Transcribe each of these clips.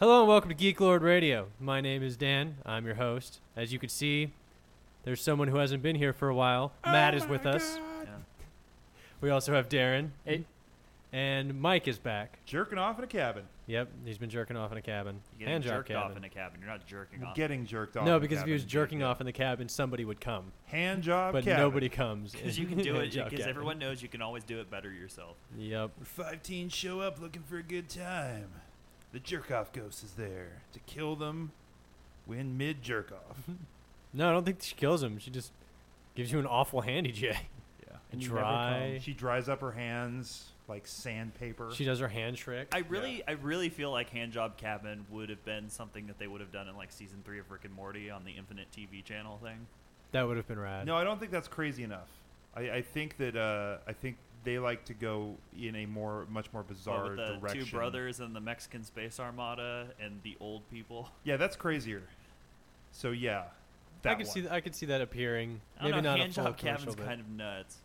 Hello and welcome to Geek Lord Radio. My name is Dan. I'm your host. As you can see, there's someone who hasn't been here for a while. Matt is with us. Yeah. We also have Darren. Hey. And Mike is back. Jerking off in a cabin. Yep, he's been jerking off in a cabin. You're getting Hand job jerked cabin. off in a cabin. You're not jerking off. Getting jerked off. No, in a because if he was cabin. jerking off in the cabin, somebody would come. Hand job But cabin. nobody comes. Because you can do it. Hand job Because cabin. everyone knows you can always do it better yourself. Yep. 5 teens show up looking for a good time. The jerk off ghost is there to kill them when mid jerk off. No, I don't think she kills him. She just gives you an awful handy J. Yeah. And you never Dry. come. She dries up her hands like sandpaper. She does her hand trick. I really feel like Handjob Cabin would have been something that they would have done in like season 3 of Rick and Morty on the Infinite TV channel thing. That would have been rad. No, I don't think that's crazy enough. I think that I think they like to go in a much more bizarre With the direction. two brothers and the Mexican space armada and the old people. Yeah, that's crazier. So yeah, I could see that appearing. I don't Maybe know, not a full Handjob commercial, Cabin's but- kind of nuts.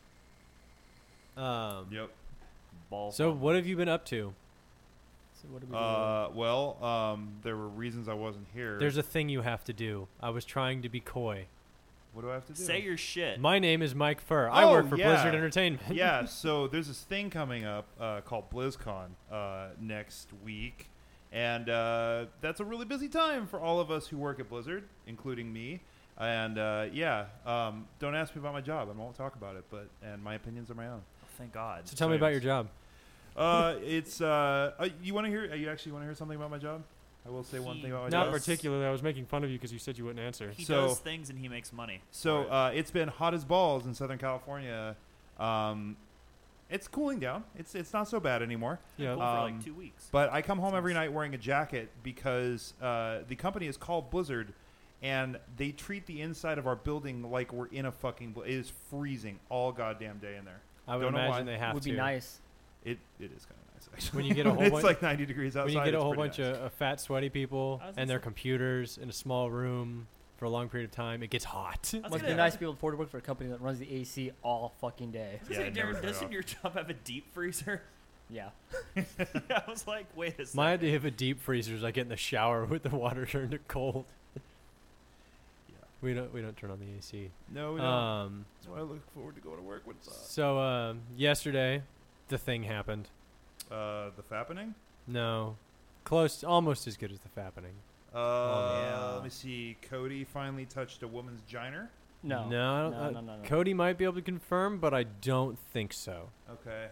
Yep. Ball So fumble. what have you been up to? So what have we doing? There were reasons I wasn't here. There's a thing you have to do. I was trying to be coy. What do I have to do? Say your shit. My name is Mike Furr. I Oh, work for yeah. Blizzard Entertainment. Yeah, so there's this thing coming up called BlizzCon next week, and that's a really busy time for all of us who work at Blizzard, including me. And don't ask me about my job. I won't talk about it. And my opinions are my own. Oh, thank God. So tell me about your job. It's you want to hear? You actually want to hear something about my job? I will say one thing about my Not job. particularly. I was making fun of you because you said you wouldn't answer. He So- does things and he makes money. So for it. it's been hot as balls in Southern California. It's cooling down. It's not so bad anymore. Yeah. Cool for like 2 weeks. But I come home every night wearing a jacket because the company is called Blizzard, and they treat the inside of our building like we're in a fucking. It is freezing all goddamn day in there. I would Don't know why. imagine they have Would to. be nice. It is kind of nice actually. When you get a whole it's bunch- like 90 degrees outside. When you get a it's whole pretty bunch nice. of fat, sweaty people I was and gonna their say- computers in a small room for a long period of time, it gets hot. I was Must be gonna- nice to be able to afford to work for a company that runs the AC all fucking day. I was gonna Yeah, say, it never Darren, turned doesn't off. your job have a deep freezer? Yeah. I was like, wait a second. My idea of a deep freezer is I get in the shower with the water turned to cold. Yeah. We don't turn on the AC. No, we don't. Um, That's why I look forward to going to work when it's so yesterday, the thing happened. the fappening. No, close, almost as good as the fappening. yeah. Let me see. Cody finally touched a woman's giner. No. No, I don't- No, no. Cody might be able to confirm, but I don't think so. Okay.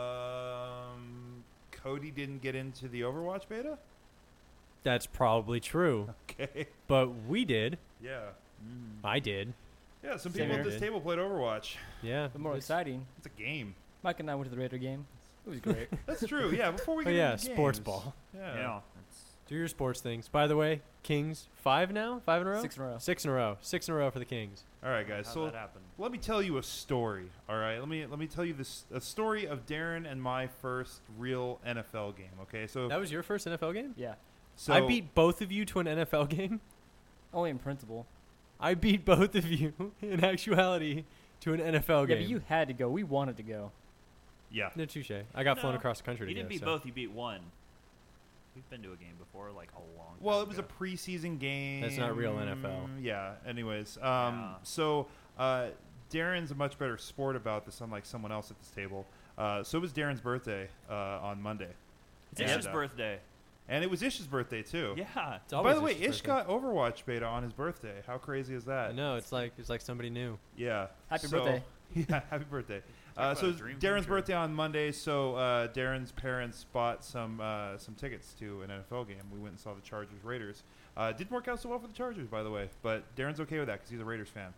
Cody didn't get into the Overwatch beta. That's probably true, Okay. but we did. Yeah. I did. Yeah. Some Same people at here. this table played Overwatch. Yeah. But more exciting, It's a game. Mike and I went to the Raider game. It was great. That's true. Yeah. Before we Oh get yeah, into sports games. ball. Yeah. Yeah. Do your sports things. By the way, Kings 5 now, 5 in a row. 6 in a row. 6 in a row. 6 in a row for the Kings. All right, guys. How'd So that happen? let me tell you a story. All right. Let me tell you a story of Darren and my first real NFL game. Okay. So That was your first NFL game? Yeah. so I beat both of you to an NFL game. Only in principle. I beat both of you in actuality to an NFL Yeah, game. but you had to go. We wanted to go. Yeah. No, touche. I got flown No, across the country You to didn't go, beat so. both. You beat one. We've been to a game before, like a long time Well, it was a ago. preseason game. That's not real NFL. Yeah. Anyways, Yeah. so Darren's a much better sport about this, unlike someone else at this table. So it was Darren's birthday on Monday. It's And, Ish's birthday. and it was Ish's birthday too. Yeah. It's By always the way, Ish's Ish birthday. got Overwatch beta on his birthday. How crazy is that? I know, it's like somebody new. Yeah. Happy So- birthday. Yeah, happy birthday. Talk So about it's a dream come Darren's true. birthday on Monday. So Darren's parents bought some tickets to an NFL game. We went and saw the Chargers Raiders. Didn't work out so well for the Chargers, by the way, but Darren's okay with that because he's a Raiders fan.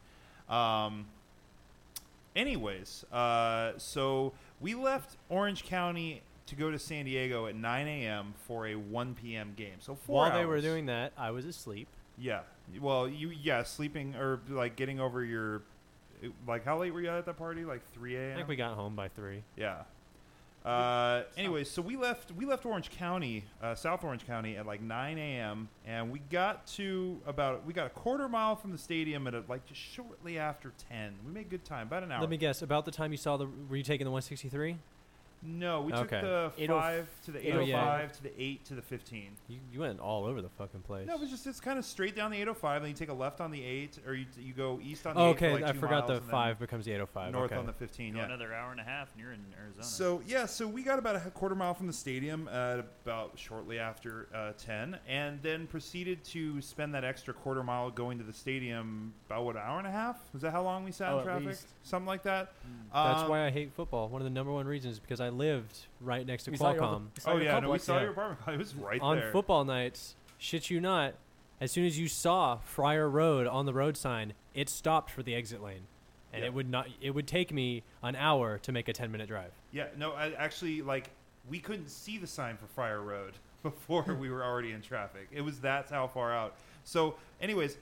Anyways, so we left Orange County to go to San Diego at 9 a.m. for a 1 p.m. game. So 4 While hours. they were doing that, I was asleep. Yeah. Well, sleeping or like getting over your, like how late were you at that party? Like 3 I a.m. think we got home by 3. Yeah. Anyways, so we left Orange County, South Orange County at like 9 a.m. and we got a quarter mile from the stadium at like just shortly after 10. We made good time, about an hour. Let me guess, about the time you saw were you taking the 163? No, we took Okay. the 5 to the 805 Oh, yeah. to the 8 to the 15. You went all over the fucking place. No, it's kind of straight down the 805, and you take a left on the 8, or you go east on the Oh, 8 okay, for like I 2 forgot miles, the and then 5 becomes the 805. north okay. on the 15. Go Yeah. another hour and a half, and you're in Arizona. So we got about a quarter mile from the stadium at about shortly after 10, and then proceeded to spend that extra quarter mile going to the stadium about what, hour and a half? Is that how long we sat Oh, in at traffic? least. Something like that. That's why I hate football. One of the number one reasons is because I lived right next to We saw your- Qualcomm. we saw Oh your yeah, no, we complex. saw yeah. your apartment. It was right On there. football nights, shit you not, as soon as you saw Friar Road on the road sign, it stopped for the exit lane. And Yeah. it would take me an hour to make a 10-minute drive. Yeah, no, I actually we couldn't see the sign for Friar Road before we were already in traffic. That's how far out. So, anyways,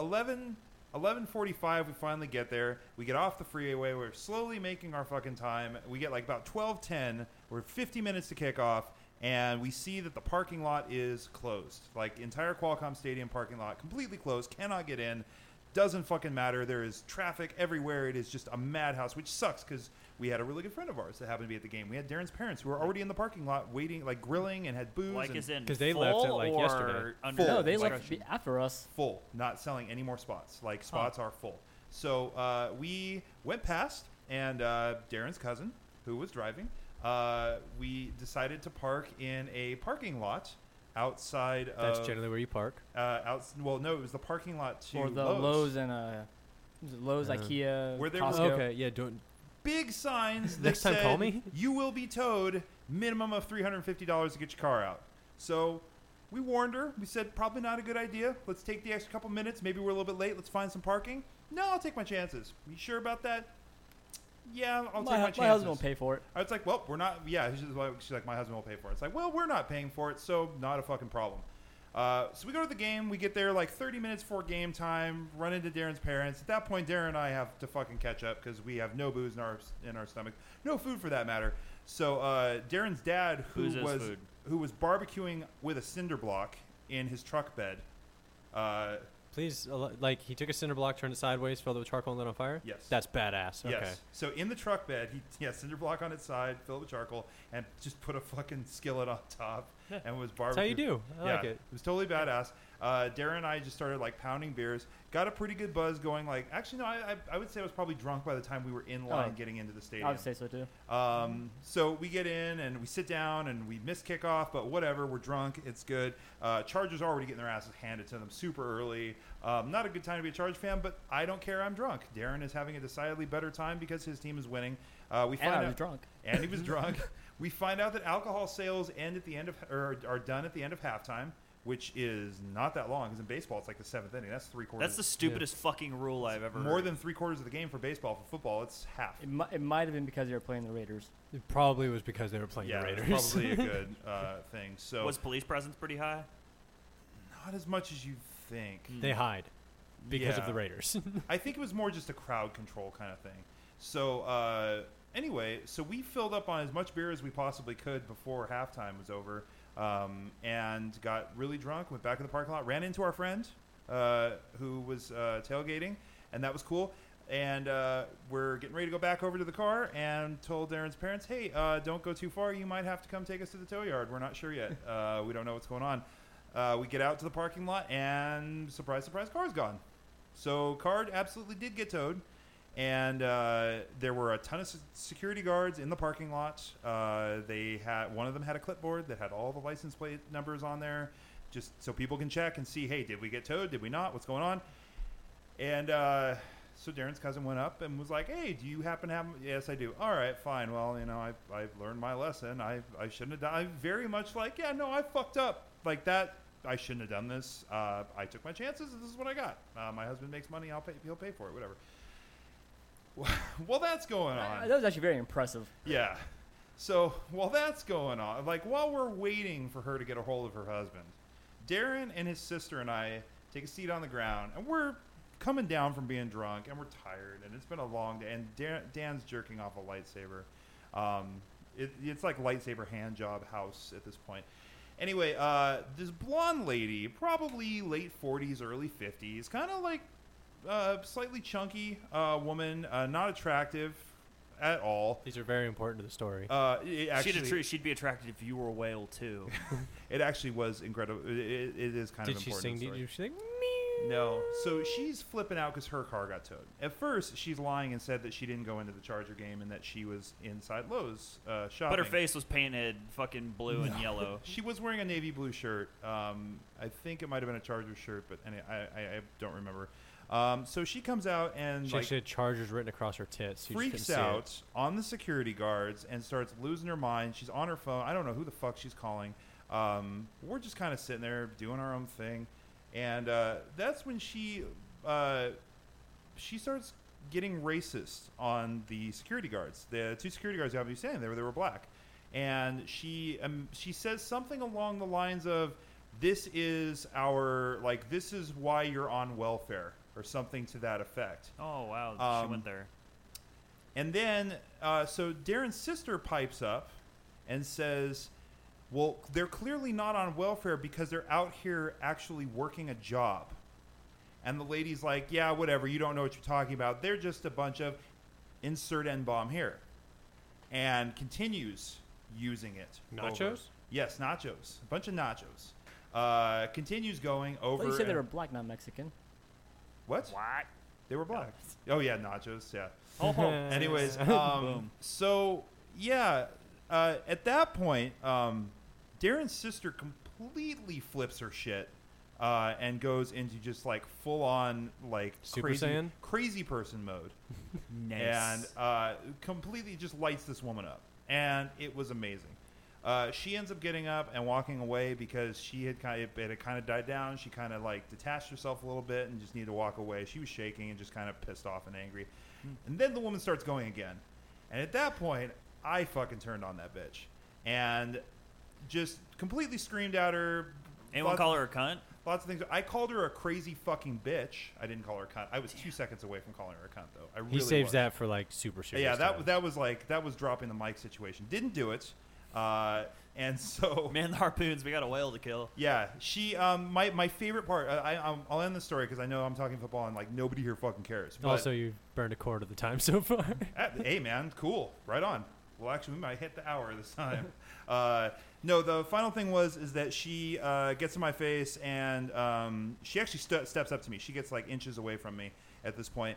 11:45 we finally get there. We get off the freeway. We're slowly making our fucking time. We get like about 12:10. We're 50 minutes to kick off, and we see that the parking lot is closed. Like entire Qualcomm Stadium parking lot completely closed. Cannot get in. Doesn't fucking matter. There is traffic everywhere. It is just a madhouse, which sucks because we had a really good friend of ours that happened to be at the game. We had Darren's parents who were already in the parking lot waiting, like grilling and had booze. like and as in 'Cause they left full it, like, or yesterday. under Full. No, they construction? left after us. full, not selling any more spots. Like spots are full. So we went past, and Darren's cousin, who was driving, we decided to park in a parking lot outside That's of. generally where you park. Well, no, it was the parking lot to Or the Lowe's. Lowe's and was it Lowe's, IKEA, Where there was- Costco. Okay, yeah, don't. Big signs that Next time, said, call me. "You will be towed. Minimum of $350 to get your car out." So we warned her. We said probably not a good idea. Let's take the extra couple minutes. Maybe we're a little bit late. Let's find some parking. No, I'll take my chances. You sure about that? Yeah, I'll take my chances. My husband will pay for it. I was like, well, we're not. Yeah, she's like, my husband will pay for it. It's like, well, we're not paying for it, so not a fucking problem. So we go to the game. We get there like 30 minutes before game time. Run into Darren's parents. At that point, Darren and I have to fucking catch up because we have no booze in our stomach, no food for that matter. So Darren's dad, Booze is food. who was barbecuing with a cinder block in his truck bed. Please, like, he took a cinder block, turned it sideways, filled it with charcoal, and lit on fire? Yes. That's badass. Okay. Yes. So in the truck bed, he cinder block on its side, filled with charcoal, and just put a fucking skillet on top, and was barbecuing. That's how you do. I like it. It was totally badass. Darren and I just started like pounding beers, got a pretty good buzz going. Like, actually, no, I would say I was probably drunk by the time we were in line getting into the stadium. I would say so too. So we get in and we sit down and we miss kickoff, but whatever. We're drunk. It's good. Chargers are already getting their asses handed to them super early. Not a good time to be a Charge fan, but I don't care. I'm drunk. Darren is having a decidedly better time because his team is winning. We find And I out, was drunk. and he was drunk. We find out that alcohol sales end at the end of are done at the end of halftime, which is not that long. Because in baseball, it's like the seventh inning. That's 3/4. That's the stupidest fucking rule I've ever more heard. than 3/4 of the game for baseball. For football, it's half. It might have been because they were playing the Raiders. It probably was because they were playing Yeah, the it's Raiders. probably a good thing. So Was police presence pretty high? not as much as you think. They hide because of Yeah. the Raiders. I think it was more just a crowd control kind of thing. So anyway, so we filled up on as much beer as we possibly could before halftime was over, and got really drunk. Went back in the parking lot, ran into our friend who was tailgating, and that was cool. And we're getting ready to go back over to the car, and told Darren's parents, "Hey, don't go too far. You might have to come take us to the tow yard. We're not sure yet. We don't know what's going on." We get out to the parking lot, and surprise, surprise, car's gone. So car absolutely did get towed, and there were a ton of security guards in the parking lot. They had one of them had a clipboard that had all the license plate numbers on there, just so people can check and see, hey, did we get towed? Did we not? What's going on? And so Darren's cousin went up and was like, "Hey, do you happen to have?" "Yes, I do." "All right, fine. Well, you know, I learned my lesson. I shouldn't have done. I'm very much like, yeah, no, I fucked up like that. I shouldn't have done this. I took my chances. And this is what I got. My husband makes money. He'll pay for it. Whatever." Well, that's going on. That was actually very impressive. Yeah. So while that's going on, like while we're waiting for her to get a hold of her husband, Darren and his sister and I take a seat on the ground, and we're coming down from being drunk, and we're tired, and it's been a long day, and Dan's jerking off a lightsaber. It's like lightsaber hand job house at this point. Anyway, this blonde lady, probably late 40s, early 50s, kind of like slightly chunky woman, not attractive, at all. These are very important to the story. It actually, She'd be attracted if you were a whale too. it actually was incredible. It is kind Did of she important. sing? to the Did story. she sing? No. So she's flipping out because her car got towed. At first, she's lying and said that she didn't go into the Charger game and that she was inside Lowe's shopping. But her face was painted fucking blue and yellow. She was wearing a navy blue shirt. I think it might have been a Charger shirt, but I don't remember. So she comes out and She like actually had Chargers written across her tits. You just freaks couldn't see it. out on the security guards and starts losing her mind. She's on her phone. I don't know who the fuck she's calling. We're just kind of sitting there doing our own thing, and that's when she starts getting racist on the security guards. The two security guards you have you saying they were black, and she says something along the lines of, "This is why you're on welfare," or something to that effect. Oh wow, she went there. And then, so Darren's sister pipes up and says, well, they're clearly not on welfare because they're out here actually working a job. And the lady's like, yeah, whatever, you don't know what you're talking about. They're just a bunch of insert N-bomb here. And continues using it. Nachos? over- Yes, nachos. A bunch of nachos. Continues going I over. thought you said they and- were black, not Mexican. What? What? They were black. Oh, yeah, nachos, yeah. Oh, Anyways, Boom. so yeah, at that point, Darren's sister completely flips her shit and goes into just like full on like Super crazy, Saiyan? crazy person mode, Nice. and completely just lights this woman up, and it was amazing. She ends up getting up and walking away because it had kind of died down. She kind of like detached herself a little bit and just needed to walk away. She was shaking and just kind of pissed off and angry. And then the woman starts going again. And at that point, I fucking turned on that bitch and just completely screamed at her. Anyone call her a cunt? Lots of things. I called her a crazy fucking bitch. I didn't call her a cunt. I was 2 seconds away from calling her a cunt, though. I really He saves was. that for like super serious. Yeah, times. that was dropping the mic situation. Didn't do it. And so Man, the harpoons. We got a whale to kill. yeah, she my favorite part. I'll end the story because I know I'm talking football and like nobody here fucking cares. But, Also, you've burned a quarter of the time so far. hey man, cool, right on. Well, actually, we might hit the hour this time. No, the final thing is that she gets in my face and she actually steps up to me. She gets like inches away from me at this point,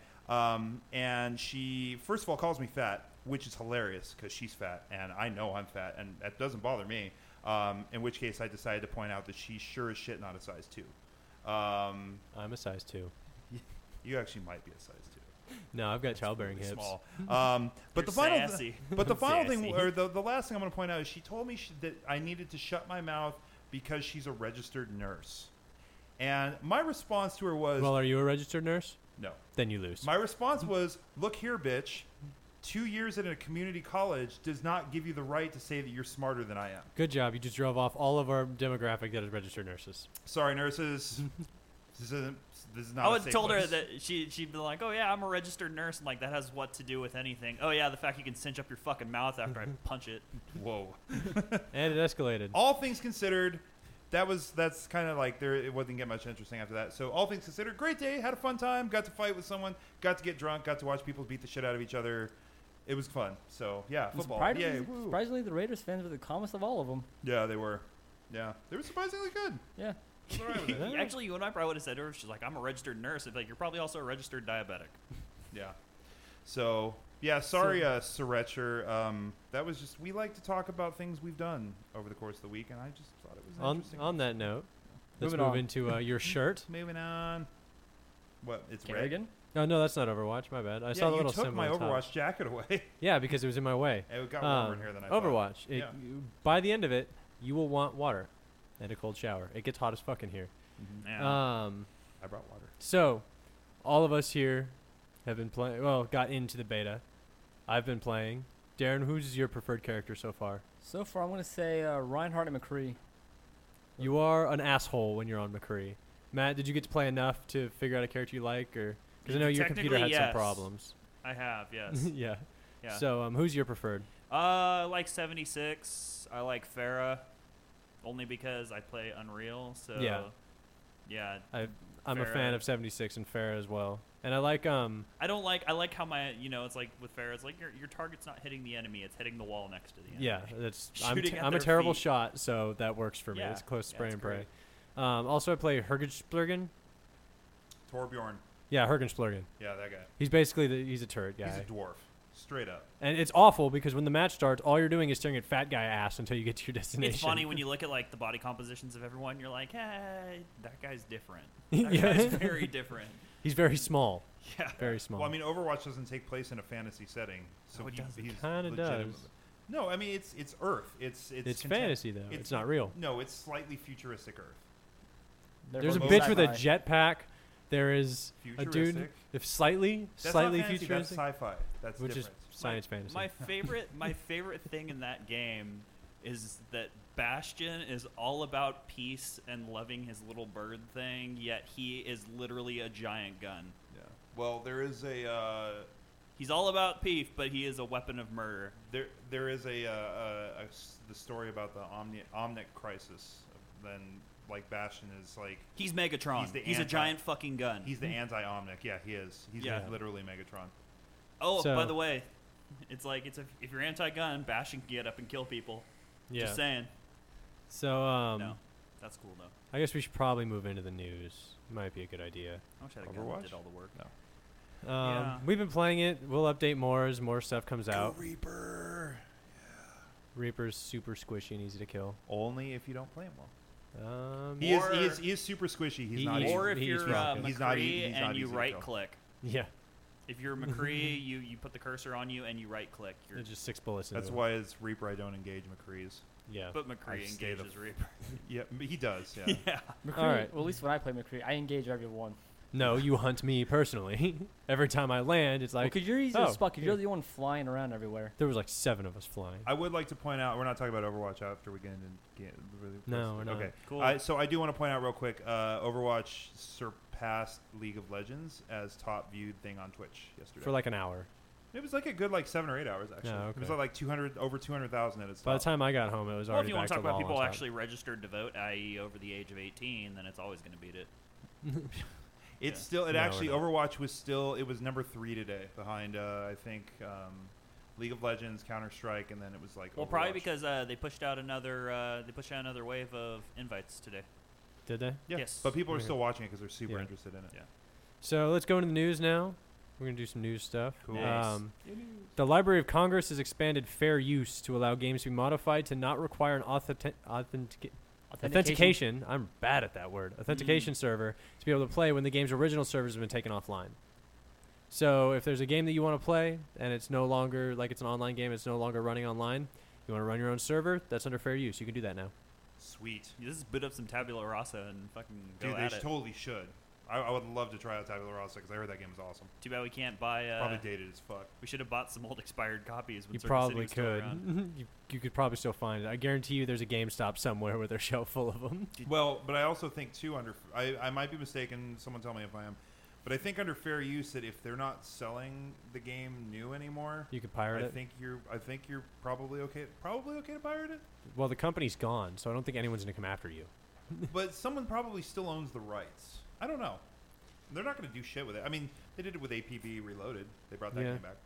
and she first of all calls me fat, which is hilarious because she's fat and I know I'm fat, and that doesn't bother me. In which case, I decided to point out that she's sure as shit not a size 2. I'm a size 2. You actually might be a size 2. No, I've got childbearing Really hips. small. But You're the final, sassy. but the final thing, Sassy. or the last thing I'm going to point out is she told me that I needed to shut my mouth because she's a registered nurse, and my response to her was, Well, are you a registered nurse? no. Then you lose. My response was, look here, bitch. 2 years at a community college does not give you the right to say that you're smarter than I am. Good job. You just drove off all of our demographic that is registered nurses. Sorry, nurses. This is not. I a would safe told her place. that she'd be like, oh yeah, I'm a registered nurse, and like that has what to do with anything. Oh yeah, the fact you can cinch up your fucking mouth after I punch it. Whoa. And it escalated. All things considered, that's kind of like it wouldn't get much interesting after that. So all things considered, great day, had a fun time, got to fight with someone, got to get drunk, got to watch people beat the shit out of each other. It was fun. So yeah, And football. surprisingly, Yay, woo. surprisingly, the Raiders fans were the calmest of all of them. Yeah, they were. Yeah, they were surprisingly good. Yeah. I was all right with it. Yeah. Actually, you and I probably would have said to her, she's like, I'm a registered nurse. I'd be like, you're probably also a registered diabetic. Yeah. So yeah, sorry, Surecher. That was just we like to talk about things we've done over the course of the week, and I just thought it was interesting. On that note, let's Moving move on. into your shirt. Moving on. What? It's red. Kerrigan? Oh, no, that's not Overwatch. My bad. I saw the you little took symbol my on top. Overwatch jacket away. Yeah, because it was in my way. It got warmer in here than I thought. Overwatch. Yeah. By the end of it, you will want water and a cold shower. It gets hot as fuck in here. Yeah. I brought water. So, all of us here have been playing. Well, got into the beta. I've been playing. Darren, who's your preferred character so far? So far, I'm going to say Reinhardt and McCree. You are an asshole when you're on McCree. Matt, did you get to play enough to figure out a character you like, or because I know your computer had Technically, some yes. problems. I have, yes. Yeah. Yeah. So, who's your preferred? I like 76. I like Farah, only because I play Unreal. So Yeah. yeah. I'm a fan Farah. of 76 and Farah as well. And I like I like how my it's like with Farah, it's like your target's not hitting the enemy, it's hitting the wall next to the enemy. yeah, that's Shooting at I'm a their terrible feet. shot, so that works for me. Yeah, It's close yeah, spray it's and pray. great. Also, I play Hergensplurgen. Torbjorn. Yeah, Hergensplurgen. Yeah, that guy. He's basically he's a turret guy. He's a dwarf. Straight up. And it's awful because when the match starts, all you're doing is staring at fat guy ass until you get to your destination. It's funny when you look at like the body compositions of everyone, you're like, hey, that guy's different. Yeah. That guy's very different. He's very small. Yeah. Very small. Well, I mean, Overwatch doesn't take place in a fantasy setting, so No, it doesn't. he's Kinda legitimate- does. No, I mean it's Earth. It's It's content- fantasy though. It's not real. No, it's slightly futuristic Earth. There's a both bitch with a sci-fi. jetpack. There is a dude, Futuristic. if slightly That's slightly not fantasy, futuristic, That's sci-fi. That's which different. is science fantasy. My favorite thing in that game is that Bastion is all about peace and loving his little bird thing, yet he is literally a giant gun. Yeah. Well, there is a He's all about peace, but he is a weapon of murder. there is the story about the Omnic crisis. Then like Bastion is like He's Megatron. He's He's the a giant fucking gun. he's the anti-Omnic. Yeah, he is. He's Yeah. literally Megatron. Oh, So- by the way, it's like if you're anti-gun, Bastion can get up and kill people. yeah. Just saying. So No, that's cool though. I guess we should probably move into the news. Might be a good idea. I wish I had a gun Overwatch? that did all the work. No. Yeah. We've been playing it. We'll update more as more stuff comes out. Reaper. Reaper's super squishy and easy to kill. Only if you don't play him well. He He is super squishy. He's He not eats- easy. Or if he eats you're rockets. He's not McCree he's not and you easy to right kill. click. yeah, If you're McCree, you put the cursor on you and you right click. You're there's just 6 bullets. That's into why as Reaper I don't engage McCree's. it. Yeah. but I McCree stay the engages Reaper. Yeah, he does. Yeah. Yeah. McCree, All right. Well, at least when I play McCree, I engage everyone. No, you hunt me personally. Every time I land, it's like Because you're easy oh, as fuck. 'Cause here. you're the one flying around everywhere. there was like 7 of us flying. I would like to point out we're not talking about Overwatch after we get into really. No, we're not. Okay. Cool. So I do want to point out real quick. Overwatch surpassed League of Legends as top viewed thing on Twitch yesterday. For like an hour. It was like a good 7 or 8 hours actually. Yeah, It was okay. like 200 over 200,000 at its By the top. time I got home, it was Well, if already you want back to talk about long people on top. actually registered to vote, i.e., over the age of 18, then it's always going to beat it. It's Yeah. still No, actually we're not. Overwatch was still it was number 3 today behind I think League of Legends, Counter Strike, and then it was like Well, probably Overwatch. because they pushed out another wave of invites today. Did they? Yeah, Yes. but people are Okay. still watching it because they're super Yeah. interested in it. Yeah. So let's go into the news now. We're going to do some news stuff. Cool. Nice. The Library of Congress has expanded fair use to allow games to be modified to not require an authentication. I'm bad at that word. Authentication server to be able to play when the game's original servers have been taken offline. So if there's a game that you want to play and it's no longer like it's an online game, it's no longer running online, you want to run your own server, that's under fair use. You can do that now. Sweet. You just boot up some Tabula Rasa and fucking go Dude, at they it. totally should. I would love to try out Tabula Rasa because I heard that game was awesome. Too bad we can't buy. Probably dated as fuck. We should have bought some old expired copies. When You Circuit probably City was still could. around. you could probably still find it. I guarantee you there's a GameStop somewhere with their shelf full of them. Well, but I also think too I might be mistaken. Someone tell me if I am. But I think under fair use that if they're not selling the game new anymore, You could pirate I it. think you're probably okay. Probably okay to pirate it. Well, the company's gone, so I don't think anyone's going to come after you. But someone probably still owns the rights. I don't know. They're not going to do shit with it. I mean, they did it with APB Reloaded. They brought that Yeah. game back.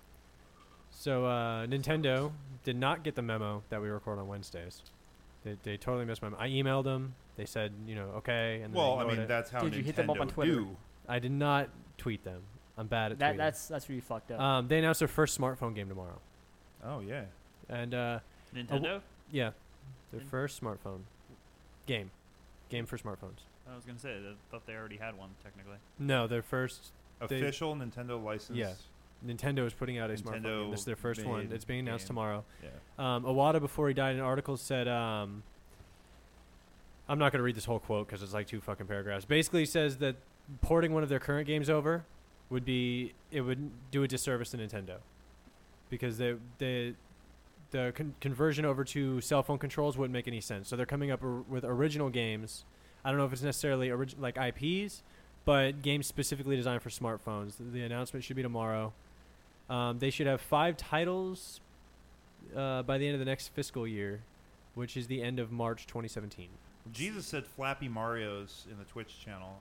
So Nintendo did not get the memo that we record on Wednesdays. They totally missed my memo. I emailed them. They said, okay. And then Well, they I mean, ignored it. that's how Did Nintendo you hit them up on Twitter? do. I did not tweet them. I'm bad at tweeting. That's where you fucked up. They announced their first smartphone game tomorrow. Oh yeah. And Nintendo. yeah, their Mm. first smartphone game for smartphones. I was gonna say, I thought they already had one technically. No, their first. They- Official Nintendo license. Yeah. Nintendo is putting out a smartphone game. This is their first one. Nintendo-made It's being announced game. tomorrow. Yeah. Iwata, before he died, in an article said, I'm not going to read this whole quote because it's like 2 fucking paragraphs. Basically, he says that porting one of their current games over would do a disservice to Nintendo because the conversion over to cell phone controls wouldn't make any sense. So they're coming up with original games. I don't know if it's necessarily like IPs, but games specifically designed for smartphones. The announcement should be tomorrow. They should have 5 titles by the end of the next fiscal year, which is the end of March 2017. Jesus said Flappy Marios in the Twitch channel.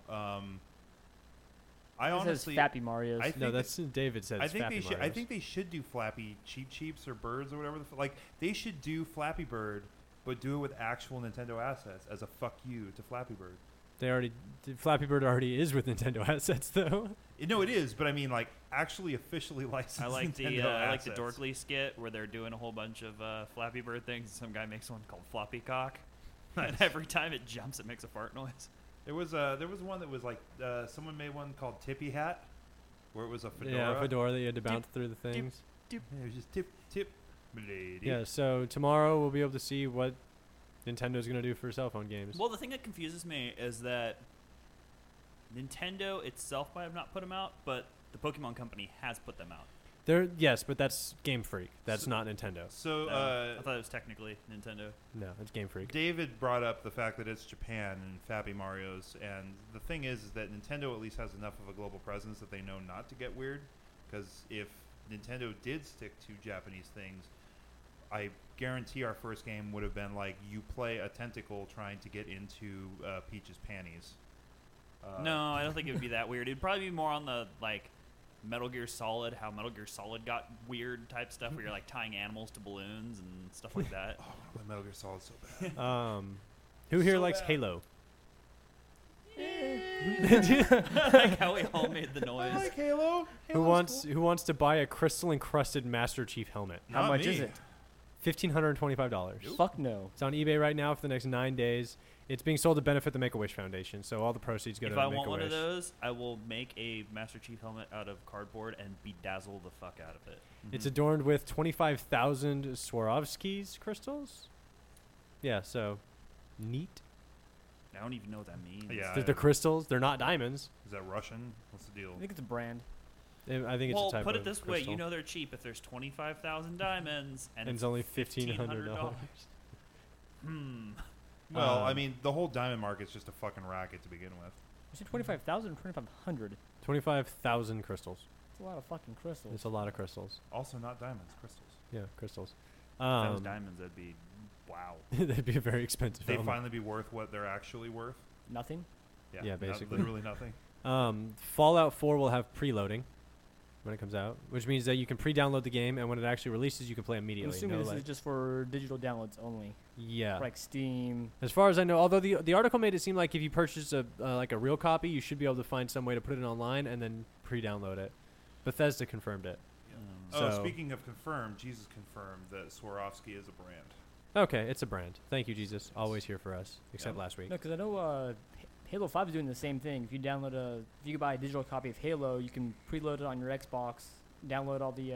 I It says honestly, Fappy Mario's. I think No, that's David said. I It's think they Fappy should. I Marios. think they should do Flappy Cheeps or Birds or whatever. Like they should do Flappy Bird, but do it with actual Nintendo assets as a fuck you to Flappy Bird. They already Flappy Bird already is with Nintendo assets though. No, it is, but I mean, like actually officially licensed. I like Nintendo I like the assets. Dorkly skit where they're doing a whole bunch of Flappy Bird things. Some guy makes one called Floppy Cock, and every time it jumps, it makes a fart noise. There was one that was like someone made one called Tippy Hat, where it was a fedora. Yeah, fedora that you had to bounce through the things. Yeah, it was just tip, lady. Yeah, so tomorrow we'll be able to see what Nintendo's going to do for cell phone games. Well, the thing that confuses me is that Nintendo itself might have not put them out, but the Pokemon Company has put them out. Yes, but that's Game Freak. That's not Nintendo. So No, I thought it was technically Nintendo. No, it's Game Freak. David brought up the fact that it's Japan and Fappy Mario's, and the thing is that Nintendo at least has enough of a global presence that they know not to get weird. Because if Nintendo did stick to Japanese things, I guarantee our first game would have been like you play a tentacle trying to get into Peach's panties. No, I don't think it would be that weird. It'd probably be more on the like Metal Gear Solid, how Metal Gear Solid got weird type stuff where you're like tying animals to balloons and stuff like that. Oh, I want Metal Gear Solid so bad. Who here So likes bad. Halo? I like how we all made the I noise. like Halo. Who wants to buy a crystal encrusted Master Chief helmet? How Not much me. is it? $1,525. Fuck no. It's on eBay right now for the next 9 days. It's being sold to benefit the Make-A-Wish Foundation, so all the proceeds go If to I Make-A-Wish. want one of those, I will make a Master Chief helmet out of cardboard and bedazzle the fuck out of it. It's adorned with 25,000 Swarovski's crystals. Yeah, so neat. I don't even know what that means. Yeah. The crystals, they're not diamonds. Is that Russian? What's the deal? I think it's a brand. I think it's Well, a type put of it this way: crystal. you know they're cheap if there's 25,000 diamonds and and it's only $1,500. Well, I Um, mean, the whole diamond market's just a fucking racket to begin with. You said 25,000 or 2,500? 25,000 crystals. That's a lot of fucking crystals. It's a lot of crystals. Also, not diamonds, crystals. Yeah, crystals. If that was diamonds, that'd be wow. That'd be a very expensive They helmet. finally be worth what they're actually worth. Nothing? Yeah, basically. literally nothing. Fallout 4 will have preloading when it comes out, which means that you can pre-download the game, and when it actually releases, you can play I'm immediately. assuming No, this like- is just for digital downloads only. yeah. Like Steam. As far as I know, although the article made it seem like if you purchase a like a real copy, you should be able to find some way to put it online and then pre-download it. Bethesda confirmed it. Oh, So- speaking of confirmed, Jesus confirmed that Swarovski is a brand. Okay, it's a brand. Thank you, Jesus. Always here for us, except Yeah. last week. No, because I know Halo 5 is doing the same thing. If you if you buy a digital copy of Halo, you can preload it on your Xbox, download all the,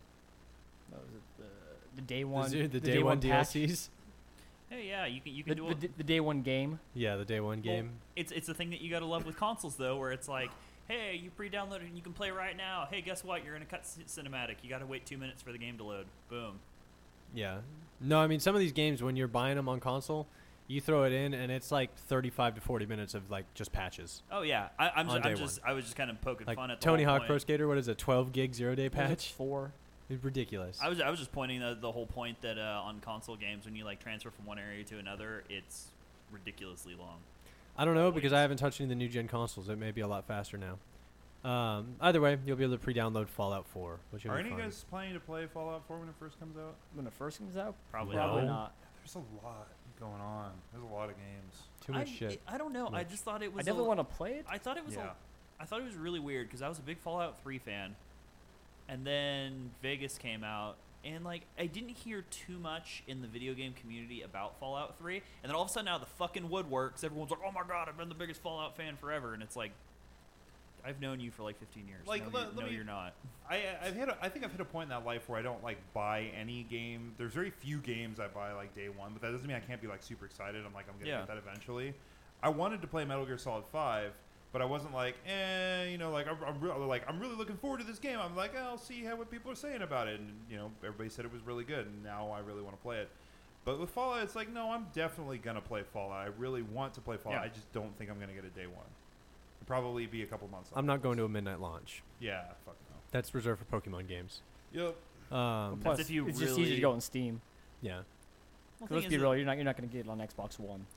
what was it, the day one, The day one pack, DLCs. Hey, yeah, you can do it. the day one game. Yeah, the day one game. It's the thing that you gotta love with consoles though, where it's like, hey, you pre-downloaded and you can play right now. Hey, guess what? You're in a cut cinematic. You gotta wait 2 minutes for the game to load. Boom. Yeah. No, I mean some of these games when you're buying them on console, you throw it in and it's like 35 to 40 minutes of like just patches. Oh yeah, I was just kind of poking Like fun at the Tony whole Hawk point. Pro Skater, what is it? 12 gig 0-day What was it, patch? 4. It's ridiculous. I was just pointing the whole point that on console games when you like transfer from one area to another, it's ridiculously long. I don't know because I haven't touched any of the new gen consoles. It may be a lot faster now. Either way, you'll be able to pre-download Fallout 4, which will Are be any of fun. you guys planning to play Fallout 4 when it first comes out? When it first comes out? Probably No. Probably not. There's a lot going on. There's a lot of games. Too much shit. I don't know. I Much. just thought it I was. definitely want to play it. I thought it was. Yeah. I thought it was really weird because I was a big Fallout 3 fan, and then Vegas came out, and like I didn't hear too much in the video game community about Fallout 3, and then all of a sudden out of the fucking woodworks, everyone's like, "Oh my god, I've been the biggest Fallout fan forever," and it's like, I've known you for like 15 years. Like, no, let me- you're not. I think I've hit a point in that life where I don't like buy any game. There's very few games I buy like day one, but that doesn't mean I can't be like super excited. I'm like I'm gonna Yeah. get that eventually. I wanted to play Metal Gear Solid 5, but I wasn't like, like I'm really looking forward to this game. I'm like, I'll see what people are saying about it, and everybody said it was really good, and now I really want to play it. But with Fallout, it's like, no, I'm definitely gonna play Fallout. I really want to play Fallout. Yeah. I just don't think I'm gonna get a day one. It'll probably be a couple months. I'm not going to a midnight launch. Yeah, fuck no. That's reserved for Pokemon games. Yep. Plus, if you it's just really- easy to go on Steam. Yeah. Well, Let's thing be is real, you're not gonna get it on Xbox One.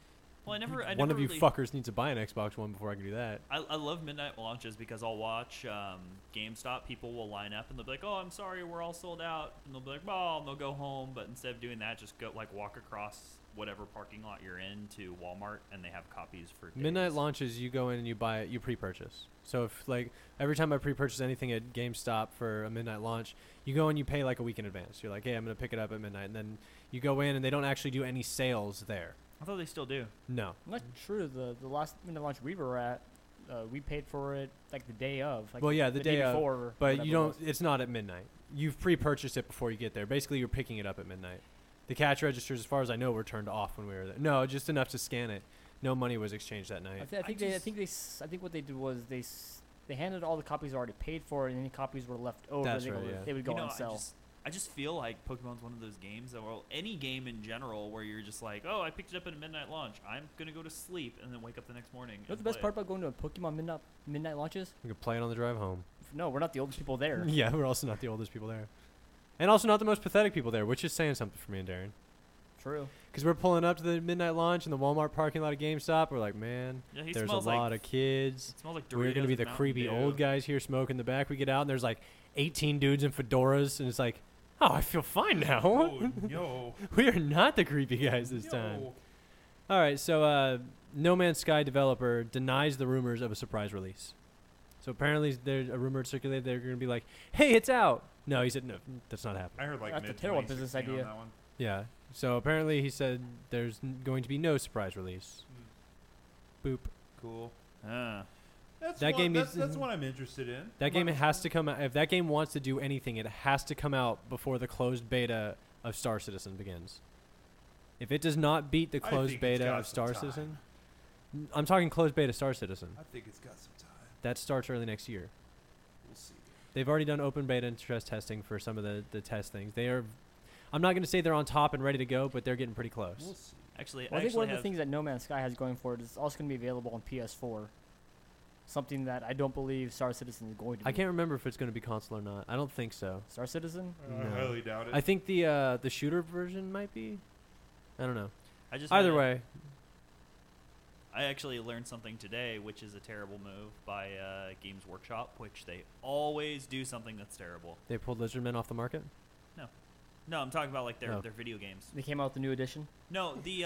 Well, I never One of you really, fuckers needs to buy an Xbox One before I can do that. I love midnight launches because I'll watch GameStop. People will line up and they'll be like, "Oh, I'm sorry, we're all sold out," and they'll be like, "Well," and they'll go home. But instead of doing that, just go walk across whatever parking lot you're in to Walmart, and they have copies for days. Midnight launches, you go in and you buy it, you pre-purchase. So if like every time I pre-purchase anything at GameStop for a midnight launch, you go and you pay like a week in advance. You're like, hey, I'm gonna pick it up at midnight, and then you go in and they don't actually do any sales there. I thought they still do. No. Not true. The last midnight launch we were at, we paid for it like the day of. Like Well, yeah, the day of, before. or But whatever you it don't. was. It's not at midnight. You've pre-purchased it before you get there. Basically, you're picking it up at midnight. The cash registers, as far as I know, were turned off when we were there. No, just enough to scan it. No money was exchanged that night. I think what they did was they handed all the copies already paid for, and any copies were left over. That's they, right, go, yeah. they would go and sell. I just feel like Pokemon's one of those games that, well, any game in general where you're just like, oh, I picked it up at a midnight launch. I'm gonna go to sleep and then wake up the next morning. You know what the best part about going to a Pokemon midnight launches? We could play it on the drive home. No, we're not the oldest people there. Yeah, we're also not the oldest people there. And also not the most pathetic people there, which is saying something for me and Darren. True. Because we're pulling up to the midnight launch in the Walmart parking lot of GameStop. We're like, man, Yeah, he there's a smells lot like, of kids. It smells like Doritos We're going to be and the Mountain creepy Dew. old guys here smoking in the back. We get out, and there's like 18 dudes in fedoras, and it's like, oh, I feel fine now. Oh, no. We are not the creepy guys this time. No. All right, so No Man's Sky developer denies the rumors of a surprise release. So apparently there's a rumor circulated they're going to be like, hey, it's out. No, he said, no, that's not happening. I heard like That's a mid terrible business 2016 on idea. that one. Yeah. So apparently he said there's going to be no surprise release. Boop. Cool. That's That game needs- that's what I'm interested in. That game has to come out. If that game wants to do anything, it has to come out before the closed beta of Star Citizen begins. If it does not beat the I closed think it's beta got of some Star time. Citizen, I'm talking closed beta Star Citizen. I think it's got some time. That starts early next year. We'll see. They've already done open beta and stress testing for some of the test things. They are. I'm not going to say they're on top and ready to go, but they're getting pretty close. We'll see. Actually, Well, I I think one actually of the things that No Man's Sky has going for it is also going to be available on PS4. Something that I don't believe Star Citizen is going to be. I can't remember if it's going to be console or not. I don't think so. Star Citizen? I No. highly doubt it. I think the shooter version might be. I don't know. I just Either wanna- way, I actually learned something today, which is a terrible move by Games Workshop, which they always do something that's terrible. they pulled Lizardmen off the market. No, I'm talking about like their Oh. their video games. They came out with the new edition. No, the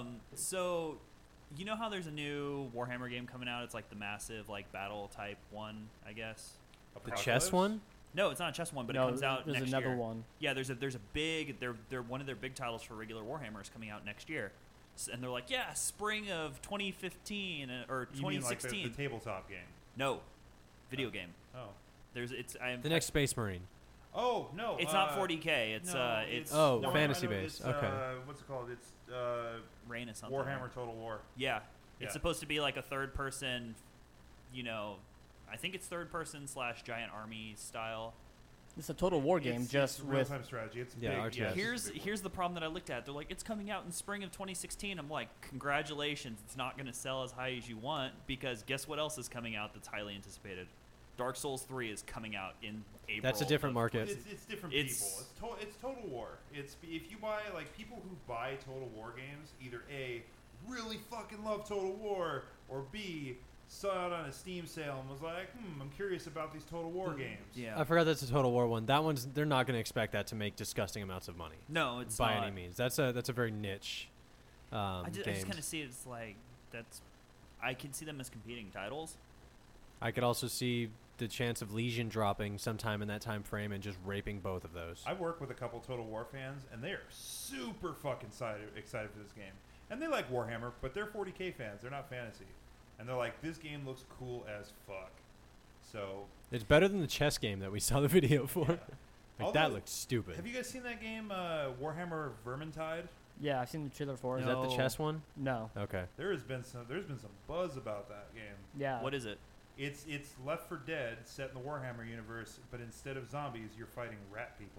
so you know how there's a new Warhammer game coming out? It's like the massive like battle type one, I guess. The chess one. No, it's not a chess one, but no, it comes out there's next another year. one. Yeah, there's a big they're one of their big titles for regular Warhammer is coming out next year, and they're like, yeah, spring of 2015 or You mean like 2016. the tabletop game? No, video game. Oh. The next Space Marine. Oh no. It's not 40k. It's no, it's Oh, no, I fantasy know, based. it's, Okay. What's it called? It's Reign of something. Warhammer Total War. Yeah, Yeah. it's supposed to be like a third person. You know, I think it's third person / giant army style. It's a total war game, It's just with. real-time strategy. It's Yeah, big. RTS. Yeah, Here's the problem that I looked at. They're like, it's coming out in spring of 2016. I'm like, congratulations. It's not going to sell as high as you want because guess what else is coming out that's highly anticipated? Dark Souls 3 is coming out in April. That's a different of market. It's different It's- people. It's Total War. It's if you buy like people who buy Total War games, either A, really fucking love Total War, or B, saw it on a Steam sale and was like, I'm curious about these Total War games. Yeah. I forgot that's a Total War one. That one's they're not going to expect that to make disgusting amounts of money No, it's by not. any means. That's a very niche. I just game. kind of see it as like that's. I can see them as competing titles. I could also see the chance of Legion dropping sometime in that time frame and just raping both of those. I work with a couple Total War fans, and they are super fucking excited for this game. And they like Warhammer, but they're 40k fans. They're not fantasy. And they're like, this game looks cool as fuck. So, It's better than the chess game that we saw the video for. yeah. Like Although- that looked stupid. Have you guys seen that game, Warhammer Vermintide? Yeah, I've seen the trailer for it. Is that the No. chess one? No. Okay. There's been some buzz about that game. Yeah. What is it? It's Left 4 Dead set in the Warhammer universe, but instead of zombies, you're fighting rat people.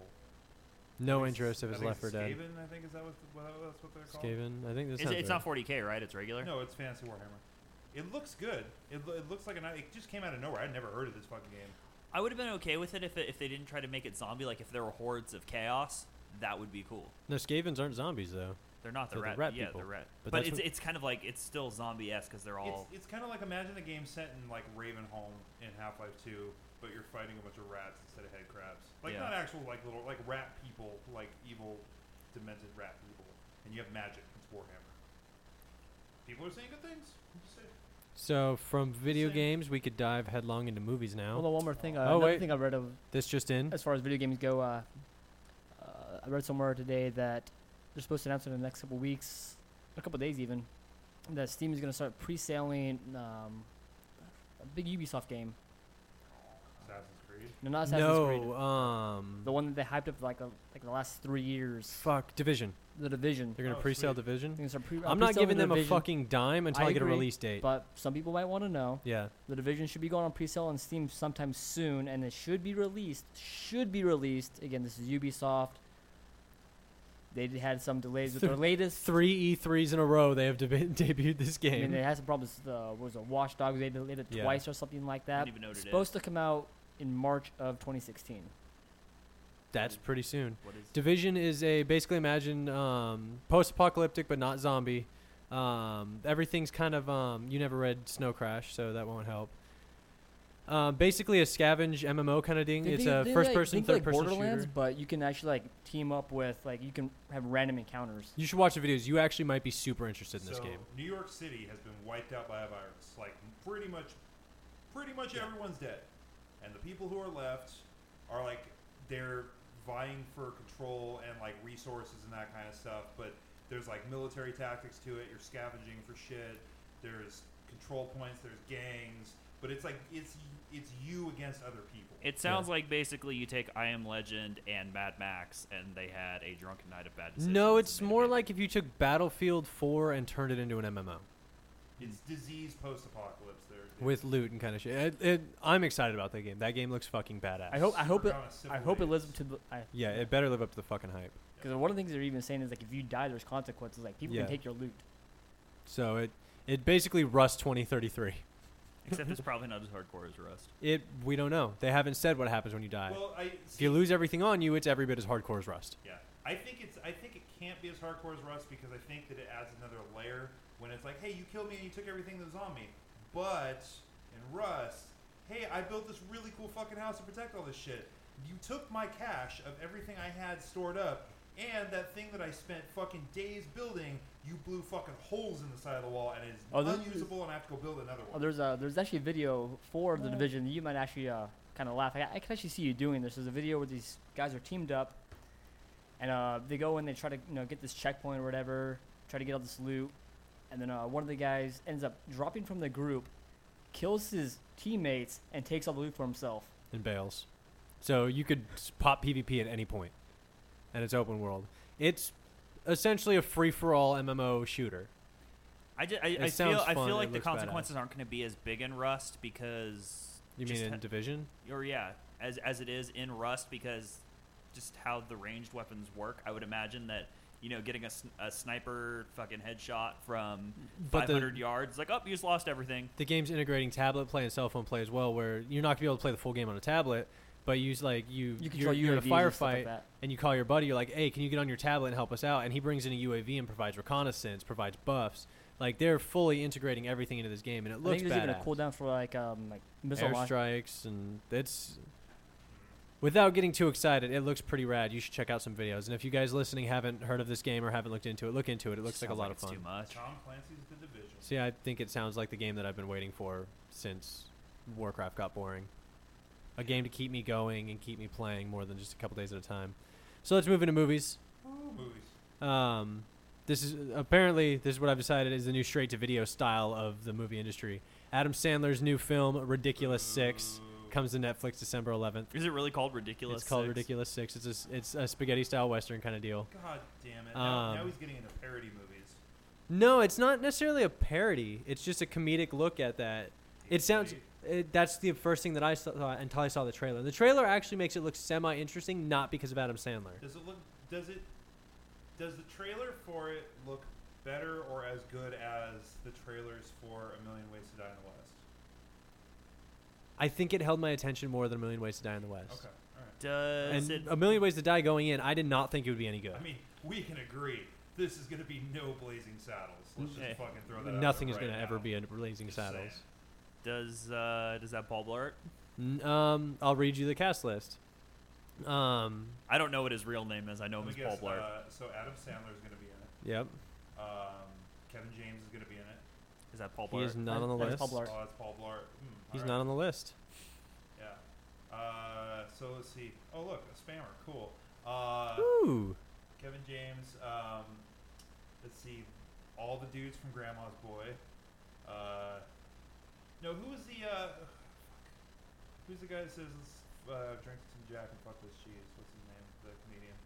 No I think interest if I it's think Left 4 Dead. Skaven, I think is that that's what they're called. Skaven. I think this. It's not 40k, right? It's regular. No, it's Fantasy Warhammer. It looks good. It looks like it just came out of nowhere. I'd never heard of this fucking game. I would have been okay with it if they didn't try to make it zombie. Like if there were hordes of chaos, that would be cool. No, Skavens aren't zombies though. They're not the They're the rat. rat Yeah, people. the rat. But But that's it's kind of like it's still zombie-esque because they're all. It's kind of like imagine a game set in like Ravenholm in Half-Life 2, but you're fighting a bunch of rats instead of head crabs. Like Yeah. not actual like little like rat people, like evil, demented rat people, and you have magic. It's Warhammer. People are saying good things. I'm just saying. So from video Same. games, we could dive headlong into movies now. Hold on, one more thing. Oh, Another wait. thing I read of This just in. as far as video games go, I read somewhere today that they're supposed to announce in the next couple weeks, a couple days even, that Steam is going to start pre-selling a big Ubisoft game. Assassin's Creed. No, not Assassin's Creed. No, The one that they hyped up like the last 3 years. fuck, Division. The Division. They're gonna Oh, pre-sale sweet. Division. They're gonna start I'm not pre-selling giving the them a Division, fucking dime until I I get a agree, release date. But some people might want to know. Yeah. The Division should be going on pre-sale on Steam sometime soon, and it should be released. Again, this is Ubisoft. They had some delays with their latest. 3 E3s in a row they have debuted this I mean, game. they had some problems. What was it, Watch Dogs? They delayed it Yeah. twice or something like I that. don't even know what it Supposed to come out in March of 2016. That's pretty soon. What is? Division is a basically imagine post-apocalyptic but not zombie. Everything's kind of you never read Snow Crash, so that won't help. Basically a scavenge MMO kind of thing. It's a first-person, third-person Borderlands, shooter. but you can actually like team up with you can have random encounters. You should watch the videos. You actually might be super interested in this So game. New York City has been wiped out by a virus. Like pretty much everyone's dead, and the people who are left are like they're vying for control and like resources and that kind of stuff. But there's like military tactics to it. You're scavenging for shit. There's control points. There's gangs. But it's like it's you against other people. It sounds like basically you take I Am Legend and Mad Max, and they had a drunken night of bad decisions. No, and it's made a more game. like if you took Battlefield 4 and turned it into an MMO It's disease post-apocalypse. They're with loot and kind of shit. I'm excited about that game. That game looks fucking badass. I hope it. Super civil I hope it lives race. up to the. Yeah, it better live up to the fucking hype. Because one of the things they're even saying is like if you die, there's consequences. Like people Yeah. can take your loot. So it basically Rust 2033. Except it's probably not as hardcore as Rust. We don't know. They haven't said what happens when you die. Well, If you lose everything on you, it's every bit as hardcore as Rust. Yeah, I think it can't be as hardcore as Rust because I think that it adds another layer when it's like, hey, you killed me and you took everything that was on me. But in Rust, hey, I built this really cool fucking house to protect all this shit. You took my cache of everything I had stored up, and that thing that I spent fucking days building, you blew fucking holes in the side of the wall, and it is Oh, this- unusable, and I have to go build another Oh, one. there's actually a video for the Division that you might actually kind of laugh. I can actually see you doing this. There's a video where these guys are teamed up, and they go and they try to get this checkpoint or whatever, try to get all this loot, and then one of the guys ends up dropping from the group, kills his teammates, and takes all the loot for himself. And bails. So you could pop PvP at any point, and it's open world. It's essentially a free-for-all MMO shooter. I sounds feel fun, it like the looks consequences badass. aren't going to be as big in Rust because You just mean in Division? or yeah, as it is in Rust because just how the ranged weapons work. I would imagine that getting a sniper fucking headshot from But the- 500 yards, like you just lost everything. The game's integrating tablet play and cell phone play as well, where you're not gonna be able to play the full game on a tablet, but you control you're in a UAVs and stuff firefight like that. and you call your buddy. You're like, hey, can you get on your tablet and help us out? And he brings in a UAV and provides reconnaissance, provides buffs. Like they're fully integrating everything into this game, and it I looks think there's even a badass. cooldown for like missile launch. Airstrikes, and it's. Without getting too excited, it looks pretty rad. You should check out some videos. And if you guys listening haven't heard of this game or haven't looked into it, look into it. It looks like a Sounds lot of it's fun. Too much. Tom Clancy's The Division. See, I think it sounds like the game that I've been waiting for since Warcraft got boring. A game to keep me going and keep me playing more than just a couple days at a time. So let's move into movies. Ooh, movies. This is what I've decided is the new straight-to-video style of the movie industry. Adam Sandler's new film, Ridiculous 6, comes to Netflix December 11th. Is it really called Ridiculous? It's called 6? Ridiculous 6. It's a spaghetti-style Western kind of deal. God damn it. Now Um, he's getting into parody movies. No, it's not necessarily a parody. It's just a comedic look at that. It sounds. That's the first thing that I saw until I saw the trailer. The trailer actually makes it look semi-interesting, not because of Adam Sandler. Does the trailer for it look better or as good as the trailers for A Million Ways to Die in the West? I think it held my attention more than A Million Ways to Die in the West. Okay, all right. Does And it? A Million Ways to Die going in, I did not think it would be any good. I mean, we can agree this is gonna be no Blazing Saddles. Let's just fucking throw that. Nothing out is there going to right ever now. be a Blazing Just Saddles. saying. Does that Paul Blart? I'll read you the cast list. I don't know what his real name is. I know him Let as me Paul guess, Blart. so Adam Sandler's gonna be in it. Yep. Kevin James is gonna be in it. Is that Paul He Blart? is not on the That's list. Paul Blart. Oh, that's Paul Blart. He's not on the list. Yeah. So let's see. Oh, look, a spammer. Cool. Ooh. Kevin James. Let's see. All the dudes from Grandma's Boy. No, who was the? Who's the guy that says drink some Jack and fuck this cheese? What's his name? The comedian.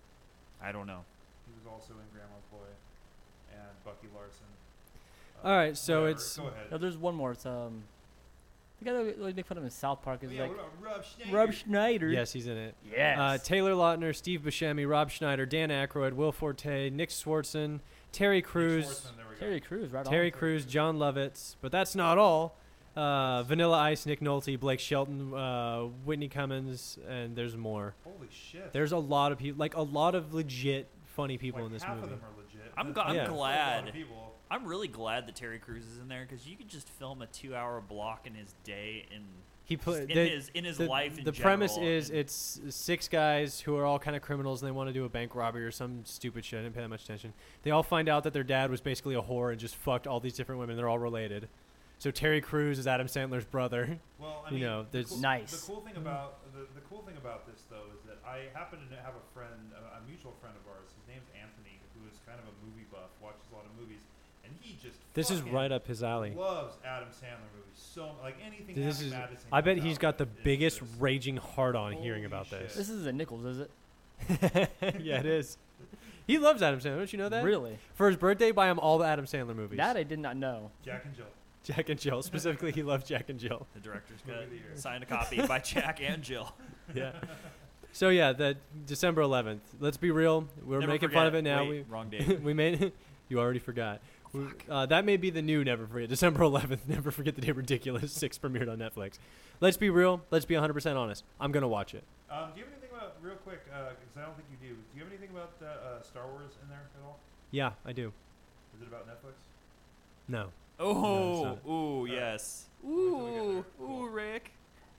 I don't know. He was also in Grandma's Boy, and Bucky Larson. All right, so whatever. it's- Go ahead. No, there's one more. It's the guy that we always make fun of in South Park is Oh, yeah, like what about Rob Schneider? Rob Schneider. Yes, he's in it. Yes. Taylor Lautner, Steve Buscemi, Rob Schneider, Dan Aykroyd, Will Forte, Nick Swartzen, Terry Nick Crews, Schwartzman, there we go. Terry Crews, right on. Terry Crews, John Lovitz, but that's not all. Vanilla Ice, Nick Nolte, Blake Shelton, Whitney Cummings, and there's more. Holy shit. There's a lot of people, like a lot of legit funny people like in this half movie. of them are legit. I'm That's Yeah. a lot of glad. people. I'm really glad that Terry Crews is in there because you could just film a 2-hour block in his day in He put in his life. In the premise general, is and it's 6 guys who are all kind of criminals and they want to do a bank robbery or some stupid shit. I didn't pay that much attention. They all find out that their dad was basically a whore and just fucked all these different women. They're all related. So Terry Crews is Adam Sandler's brother. Well, I You mean, know, the there's- cool, Nice. The cool thing about the cool thing about this though is that I happen to have a friend, a mutual friend of ours. His name's Anthony, who is kind of a movie buff, watches a lot of movies, and he just This is fucking right up his alley. loves Adam Sandler movies so like anything. This Happy is. Madison I bet comes he's out got the with is biggest just- raging hard on Holy hearing about shit. this. This is the Nichols, is it? Yeah, it is. He loves Adam Sandler. Don't you know that? Really? For his birthday, buy him all the Adam Sandler movies. That I did not know. Jack and Jill. Jack and Jill. Specifically, he loves Jack and Jill. the director's Movie cut. of the year. Signed a copy by Jack and Jill. Yeah. So yeah, the December 11th. Let's be real. We're Never making forget. fun of it now. Wait, wrong date. We made. You already forgot. That may be the new Never Forget. December 11th. Never Forget the Day Ridiculous 6 premiered on Netflix. Let's be real. Let's be 100% honest. I'm gonna watch it. Do you have anything about real quick? Because I don't think you do. Do you have anything about Star Wars in there at all? Yeah, I do. Is it about Netflix? No. Oh, it's ooh, Alright. yes. Wait till we get Ooh, there. Cool. ooh, Rick.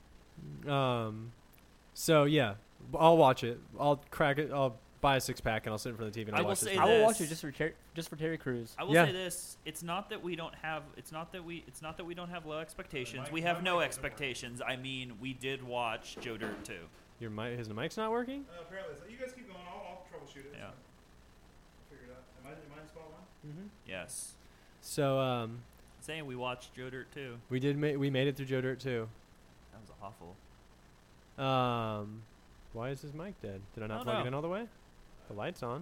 So yeah, I'll watch it. I'll crack it. I'll buy a 6-pack and I'll sit in front of the TV and I I'll will watch this. say I will watch this. it just for Terry Crews. I will Yeah. say this: it's not that we don't have. It's not that we don't have low expectations. Mike- We have my no mic doesn't work. expectations. I mean, we did watch Joe Dirt 2. Your mic, his mic's not working. Apparently, so you guys keep going. I'll troubleshoot it. Yeah. Figure it out. Am I in spot one? Mm-hmm. Yes. So Saying we watched Joe Dirt 2. we made it through Joe Dirt 2. That was awful. Why is his mic dead? Did I not Oh, plug no. it in all the way? The light's on.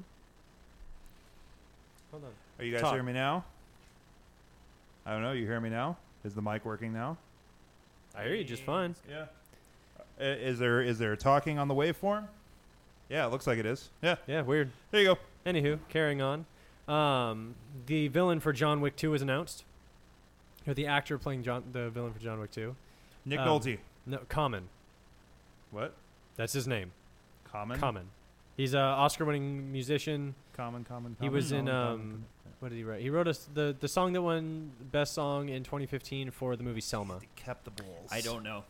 Hold on. Are you guys Talk. hearing me now? I don't know. You hear me now? Is the mic working now? I hear you just fine. Yeah. Is there talking on the waveform? Yeah, it looks like it is. Yeah. Yeah, weird. There you go. Anywho, carrying on. The villain for John Wick 2 was announced. Or the actor playing the villain for John Wick 2. Nick Um, Nolte. No, Common. What? That's his name. Common. Common. He's an Oscar-winning musician. Common. He was in what did he write? He wrote the song that won Best Song in 2015 for the movie Selma. Kept the balls. I don't know.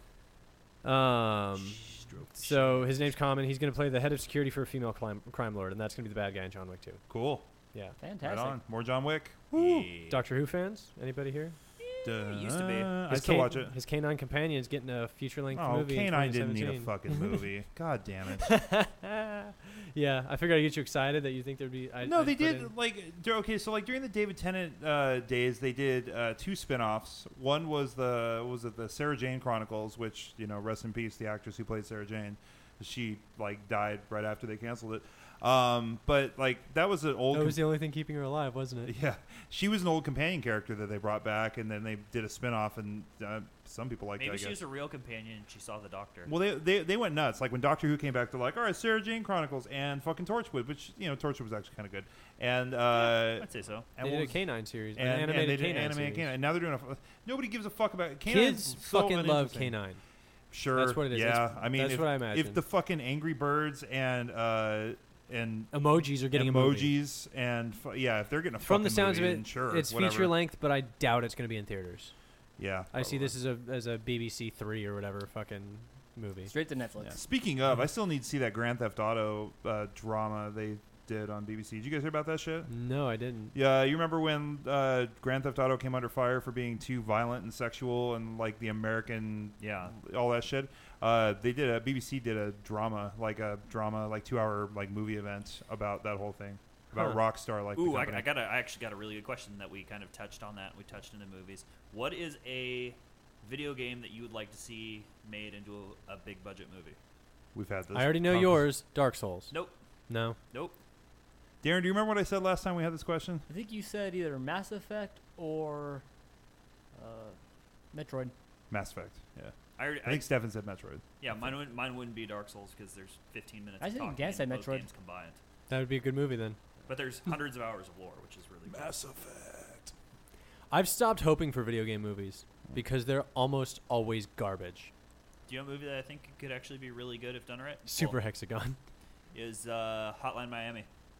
So his name's Common. He's going to play the head of security for a female crime lord, and that's going to be the bad guy in John Wick 2. Cool. Yeah. Fantastic. Right on. More John Wick. Yeah. Doctor Who fans? Anybody here? It used to be. I His still watch it. His canine companion's getting a feature-length Oh, movie. in K9 didn't need a 2017. fucking movie. God damn it. Yeah, I figured I'd get you excited that you think there'd be. No, I'd they put did in- okay. So like during the David Tennant days, they did 2 spin-offs. One was the Sarah Jane Chronicles, which rest in peace, the actress who played Sarah Jane. She like died right after they canceled it. But like that was an old. That was the only thing keeping her alive, wasn't it? Yeah, she was an old companion character that they brought back, and then they did a spin-off, and some people liked it. I Maybe she guess. was a real companion and she saw the doctor. Well, they went nuts. Like when Doctor Who came back, they're like, all right, Sarah Jane Chronicles and fucking Torchwood, which Torchwood was actually kind of good. And I'd say so. and They what did a was- canine series, and, an and animated they did canine animated series. canine. And now they're doing nobody gives a fuck about Kids so fucking love uninteresting. canine. Sure, That's what it is. Yeah, That's- I mean, that's if, what I imagine. if the fucking Angry Birds and and Emojis are getting a movie. emojis and if they're getting a From the fucking sounds movie, of then it, sure, it's whatever. feature length, but I doubt it's going to be in theaters. Yeah, I see probably. this as a BBC 3 or whatever fucking movie. Straight to Netflix. Yeah. Speaking of, I still need to see that Grand Theft Auto drama they did on BBC. Did you guys hear about that shit? No, I didn't. Yeah, you remember when Grand Theft Auto came under fire for being too violent and sexual and like the American, all that shit. BBC did a drama, like 2-hour like movie event about that whole thing, about Huh. Rockstar. Like, Ooh, the I company. actually got a really good question that we kind of touched on that. We touched into movies. What is a video game that you would like to see made into a big budget movie? We've had this. I already know conversation. yours. Dark Souls. Nope. No. Nope. Darren, do you remember what I said last time we had this question? I think you said either Mass Effect or Metroid. Mass Effect. Yeah, I I think Stefan said Metroid. yeah, mine wouldn't be Dark Souls because there's 15 minutes I of think talking Dan said in both Metroid. games combined. That would be a good movie then. But there's hundreds of hours of lore, which is really cool. Effect. I've stopped hoping for video game movies because they're almost always garbage. Do you know a movie that I think could actually be really good if done right? Super Well, Hexagon. is Hotline Miami.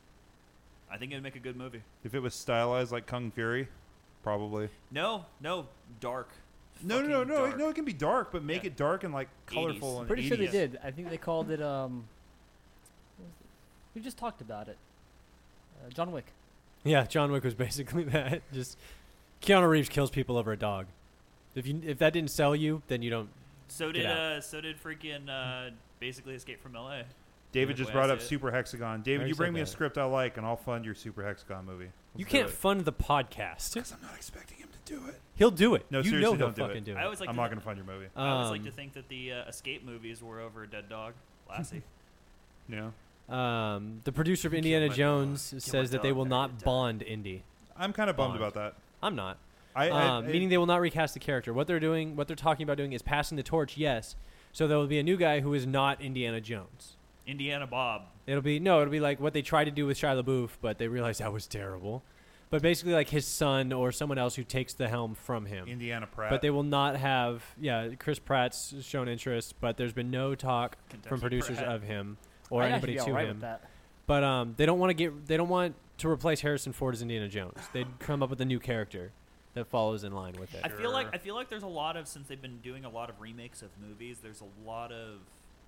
I think it would make a good movie. If it was stylized like Kung Fury, probably. No, dark. No, Fucking dark. It can be dark, but make Yeah. it dark and like 80s. colorful and Pretty sure they 80s. did. I think they called it. What was it? We just talked about it. John Wick. Yeah, John Wick was basically that. Just Keanu Reeves kills people over a dog. If that didn't sell you, then you don't. So Get did freaking basically Escape from L.A. David The just way brought I up see it. Super Hexagon. I David, already you bring said me a that. script I like, and I'll fund your Super Hexagon movie. You Let's can't do it. fund the podcast. I'm not expecting him to do it. He'll do it. No, you seriously, know he'll don't do fucking it. do it. I always like I'm to not going to fund your movie. I always like to Um, think that the Escape movies were over a dead dog, Lassie. Yeah. The producer of Kill Indiana my dog. Jones Kill says my that they dog, will they're not gonna die. bond Indy. I'm kind of bummed Bond. about that. I'm not. I Meaning they will not recast the character. What they're talking about doing is passing the torch. Yes. So there will be a new guy who is not Indiana Jones. Indiana Bob. It'll be like what they tried to do with Shia LaBeouf, but they realized that was terrible. But basically, like his son or someone else who takes the helm from him. Indiana Pratt. But they will not have. Yeah, Chris Pratt's shown interest, but there's been no talk Kentucky from producers Pratt. of him or I'd anybody actually be to alright him. with that. But they don't want to replace Harrison Ford as Indiana Jones. They'd come up with a new character that follows in line with it. I feel like there's a lot of, since they've been doing a lot of remakes of movies, there's a lot of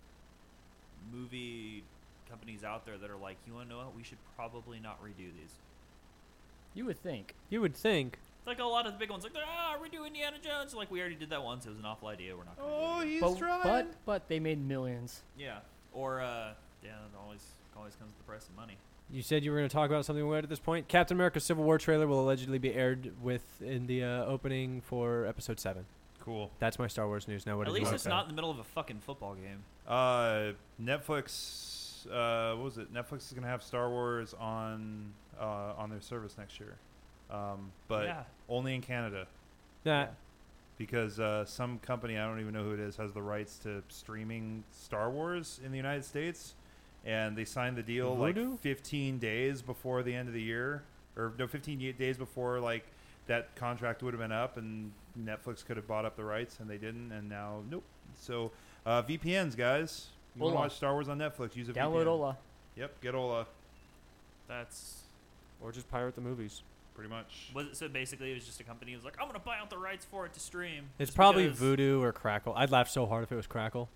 movie companies out there that are like, you want to know what? We should probably not redo these. You would think. You would think. It's like a lot of the big ones, like, redo Indiana Jones. Like, we already did that once. It was an awful idea. We're not going to Oh, do it. he's trying. But they made millions. Yeah. Or, it always comes with the price of money. You said you were going to talk about something weird at this point. Captain America: Civil War trailer will allegedly be aired in the opening for Episode 7. Cool. That's my Star Wars news. Now, what At did you least want it's to say? not in the middle of a fucking football game. Netflix. What was it? Netflix is going to have Star Wars on their service next year, but Yeah. only in Canada That because some company, I don't even know who it is, has the rights to streaming Star Wars in the United States, and they signed the deal Voodoo? like 15 days before the end of the year, or no, 15 days before like that contract would have been up, and Netflix could have bought up the rights, and they didn't, and now nope. So VPNs, guys. You want to Ola. watch Star Wars on Netflix? Use a Download VPN. Ola. Yep, get Ola. That's or just pirate the movies. Pretty much. was it, so basically it was just a company who was like, I'm gonna buy out the rights for it to stream. It's just probably because- Voodoo or Crackle. I'd laugh so hard if it was Crackle.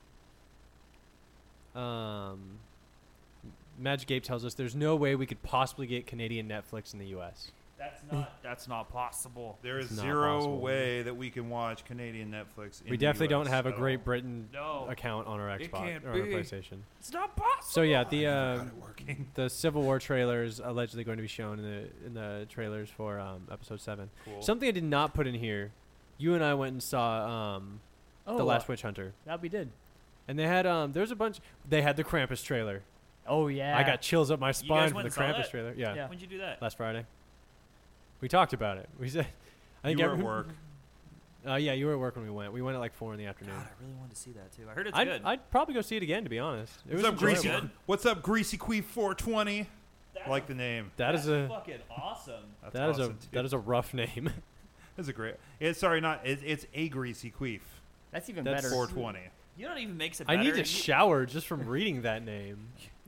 Mm-hmm. Magic Ape tells us there's no way we could possibly get Canadian Netflix in the U.S. That's not possible. There is It's not zero possible. way that we can watch Canadian Netflix. In We the definitely US don't have a at Great all. Britain No. account on our It Xbox can't or on our be. PlayStation. It's not possible. So yeah, I never got it working. the Civil War trailer is allegedly going to be shown in the trailers for Episode 7. Cool. Something I did not put in here. You and I went and saw The Last Witch Hunter, That we did. and they had there's a bunch. They had the Krampus trailer. Oh yeah. I got chills up my spine from went the and saw Krampus that? trailer. Yeah, Yeah. When'd you do that? last Friday. We talked about it. We said, I think You were at every- work. Yeah, you were at work when we went. We went at like 4 in the afternoon. God, I really wanted to see that too. I heard it's good. I'd probably go see it again, to be honest. It What's was up, Greasy? enjoyable. good. What's up, Greasy Queef 420? That's I like the name. That is that's a fucking awesome. That's that is awesome, a too. that is a rough name. That's a great. It's sorry, not. It's a Greasy Queef. That's even That's better. 420. You know what even makes it I better? need to shower just from reading that name.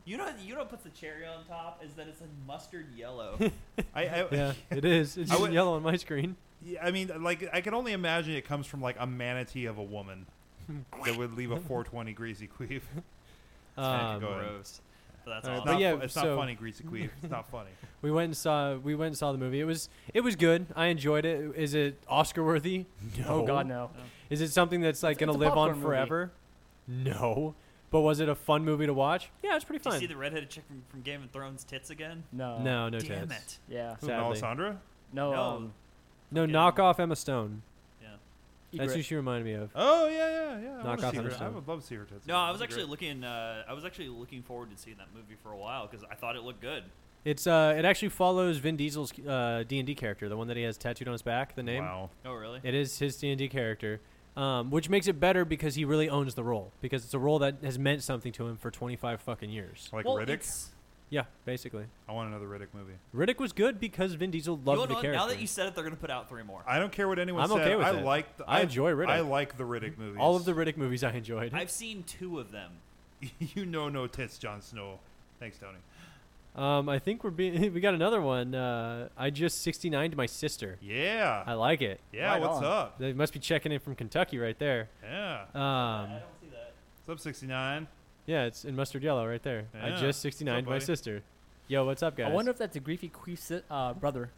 You know what puts the cherry on top is that it's like mustard yellow. Yeah, it is. It's I just would- yellow on my screen. Yeah, I mean, like, I can only imagine it comes from like a manatee of a woman that would leave a 420 greasy queef. Go ahead. Gross. But that's All right, awesome. but yeah, it's so- not funny, greasy queef. It's not funny. We went and saw the movie. It was good. I enjoyed it. Is it Oscar worthy? No. Oh God, no. Is it something that's like It's gonna a live on popcorn movie. forever? No. But was it a fun movie to watch? Yeah, it's pretty Did you fun. see the redheaded chick from Game of Thrones tits again? No. No Damn tits. it. Yeah. Who, Sadly. Melisandre? No. No. No, Fucking- knock off Emma Stone. Yeah. That's Egret. who she reminded me of. Oh yeah. I, Knock wanna off see her. Emma I would love to see her tits. No, I was That'd be actually great. looking forward to seeing that movie for a while because I thought it looked good. It actually follows Vin Diesel's D&D character, the one that he has tattooed on his back. The name. Wow. Oh, really? It is his D&D character, which makes it better because he really owns the role. Because it's a role that has meant something to him for 25 fucking years. Like well, Riddick. it's- Yeah, basically. I want another Riddick movie. Riddick was good because Vin Diesel loved you know the what? character. Now that you said it, they're gonna put out 3 more. I don't care what anyone I'm said. okay with I it. like. I enjoy Riddick. I like the Riddick movies. All of the Riddick movies I enjoyed. I've seen 2 of them. you know, no tits, Jon Snow. Thanks, Tony. I think we got another one. I just 69'd my sister. Yeah. I like it. Yeah. Right What's on. up? They must be checking in from Kentucky right there. Yeah. I don't see that. What's up, 69? Yeah, it's in mustard yellow right there. I Yeah. just What's 69'd up, my buddy? sister. Yo, what's up, guys? I wonder if that's a Griefy Queef's brother.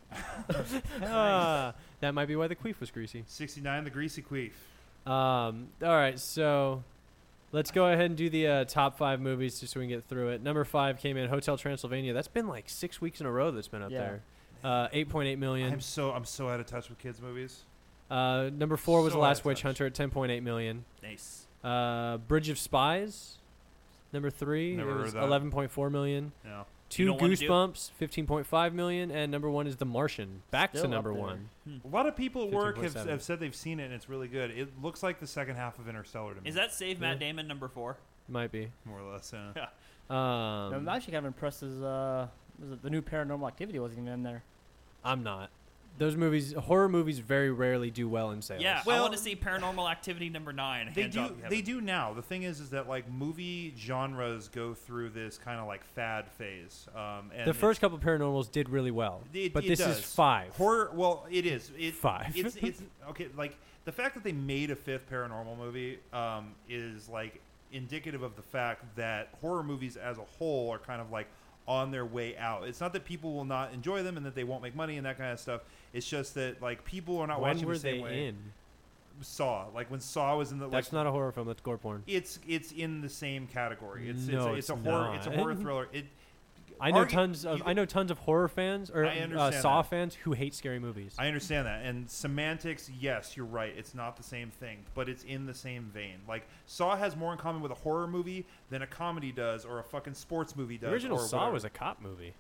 That might be why the queef was greasy. 69, the greasy queef. All right, so let's go ahead and do the top 5 movies just so we can get through it. Number 5 came in Hotel Transylvania. That's been like 6 weeks in a row that's been up Yeah. there. 8.8 million. I'm so out of touch with kids movies. Number 4 was So The Last out of Witch touch. Hunter at 10.8 million. Nice. Bridge of Spies, number 3, Never it heard was of that. 11.4 million. No. 2 don't wanna do- Goosebumps, 15.5 million, and number 1 is The Martian, back Still to up number there. 1. A lot of people at work have 15.7. said they've seen it and it's really good. It looks like the second half of Interstellar to me. Is that Save Yeah. Matt Damon number 4? Might be. more or less? Yeah. I'm actually kind of impressed as was it the new Paranormal Activity wasn't even in there. I'm not. Those movies, horror movies, very rarely do well in sales. Yeah, I Well- want to see Paranormal Activity number 9. They Hands do. up, Kevin. They do now. The thing is that like movie genres go through this kind of like fad phase. And The first couple Paranormals did really well, but this is 5. horror. Well, it is. 5. It's okay. Like the fact that they made a 5th paranormal movie is like indicative of the fact that horror movies as a whole are kind of like on their way out. It's not that people will not enjoy them and that they won't make money and that kind of stuff. It's just that like people are not When watching were the same they way. in? Saw, like when Saw was in the. That's like, not a horror film. That's gore porn. It's in the same category. It's No, it's a it's horror. It's a not. horror thriller. I know Argu- tons of horror fans or I understand Saw that. fans who hate scary movies. I understand that. And semantics, yes, you're right. It's not the same thing, but it's in the same vein. Like Saw has more in common with a horror movie than a comedy does or a fucking sports movie does. The original or Saw whatever. was a cop movie.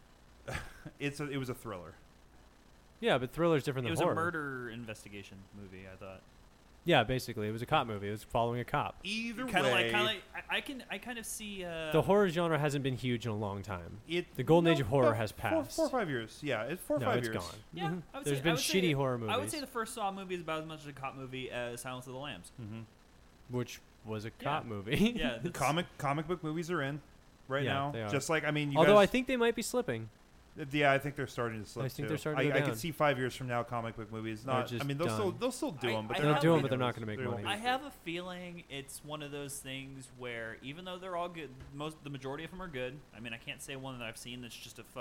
It was a thriller. Yeah, but thriller's different It than was horror. a murder investigation movie, I thought. Yeah, basically, it was a cop movie. It was following a cop. Either Kind way, of like I kind of see The horror genre hasn't been huge in a long time. The golden age of no, horror about has 4 passed. 4 or 5 years. Yeah, it's 4 or No, 5 it's years. gone. Yeah, Mhm. I would There's say, been I would say- shitty horror movies. I would say the first Saw movie is about as much a cop movie as Silence of the Lambs. Mm-hmm. which was a Yeah. cop movie. Yeah, that's- Comic book movies are in right Yeah, now. they are. Just like I mean, you Although I guys, think they might be slipping. yeah, I think they're starting to slip. I think too. they're starting to go I could down. see 5 years from now, comic book movies. They're Not. just I mean, done. they'll still do I- them, but I they're have- not They'll do 'em, gonna but be they're not those- gonna make they won't money. be I those have a feeling it's one of those things where even though they're all good, the majority of them are good. I mean, I can't say one that I've seen that's just a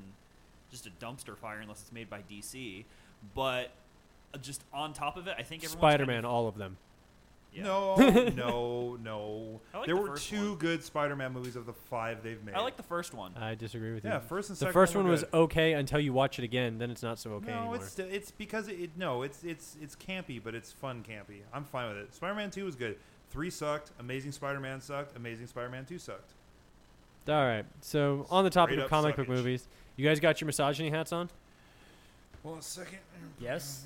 dumpster fire unless it's made by DC. But just on top of it, I think everyone's Spider-Man, kind all of them. yeah. No, no. I like There the were first 2 one. good Spider-Man movies of the 5 they've made. I like the first one. I disagree with yeah, you. first and The second. first were one was good. okay until you watch it again. Then it's not so okay no, anymore. it's because it's campy, but it's fun campy. I'm fine with it. Spider-Man 2 was good. 3 sucked. Amazing Spider-Man sucked. Amazing Spider-Man 2 sucked. All right. So on the topic Straight of up comic book suckage. movies, you guys got your misogyny hats on? Well, a second. Yes.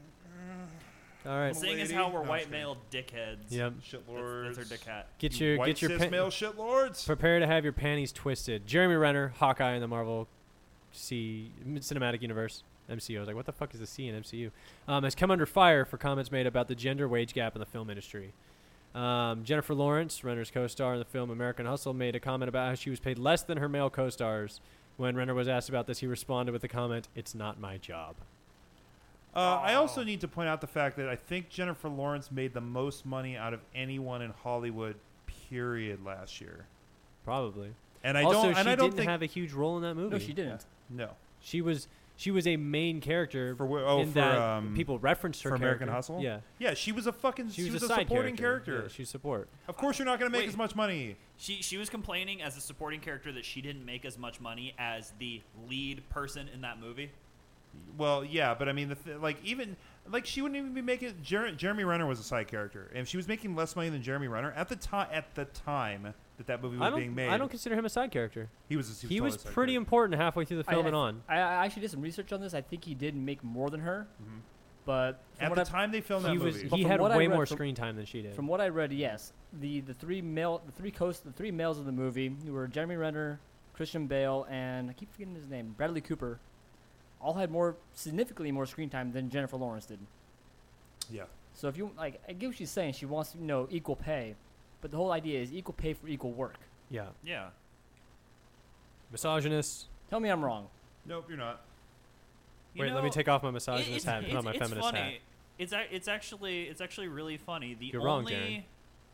All right. Seeing as lady. how we're No, white just kidding. male dickheads. Yep. Shitlords. That's our dick hat. Get your White get your cis male shitlords. prepare to have your panties twisted. Jeremy Renner, Hawkeye in the Marvel Cinematic Universe. MCU. I was like, what the fuck is the C in MCU? Has come under fire for comments made about the gender wage gap in the film industry. Jennifer Lawrence, Renner's co-star in the film American Hustle, made a comment about how she was paid less than her male co-stars. When Renner was asked about this, he responded with the comment, "It's not my job." I also need to point out the fact that I think Jennifer Lawrence made the most money out of anyone in Hollywood, period, last year. Probably. And I also, don't. she And I don't didn't think have a huge role in that movie. No, she didn't. no She was a main character for that people referenced her for American character. Hustle. Yeah. Yeah, she was a fucking. She was a side supporting character. Yeah, she's support. Of course, you're not going to make Wait. as much money. She was complaining as a supporting character that she didn't make as much money as the lead person in that movie. Well, yeah, but I mean, she wouldn't even be making. Jeremy Renner was a side character, and if she was making less money than Jeremy Renner at the time that movie was being made. I don't consider him a side character. He was He was totally a side pretty character. important halfway through the film and on. I actually did some research on this. I think he did make more than her, Mhm. but from At what the I've- time they filmed that He movie. But he from had what I way read more from- screen time than she did. From what I read, yes, the three males of the movie who were Jeremy Renner, Christian Bale, and I keep forgetting his name, Bradley Cooper, all had significantly more screen time than Jennifer Lawrence did. Yeah. So if you I get what she's saying. She wants equal pay, but the whole idea is equal pay for equal work. Yeah. Yeah. Misogynist. Tell me I'm wrong. Nope, you're not. You Wait, let me know, take off my misogynist hat and put on my it's feminist funny. hat. It's actually really funny. The You're only wrong, Darren.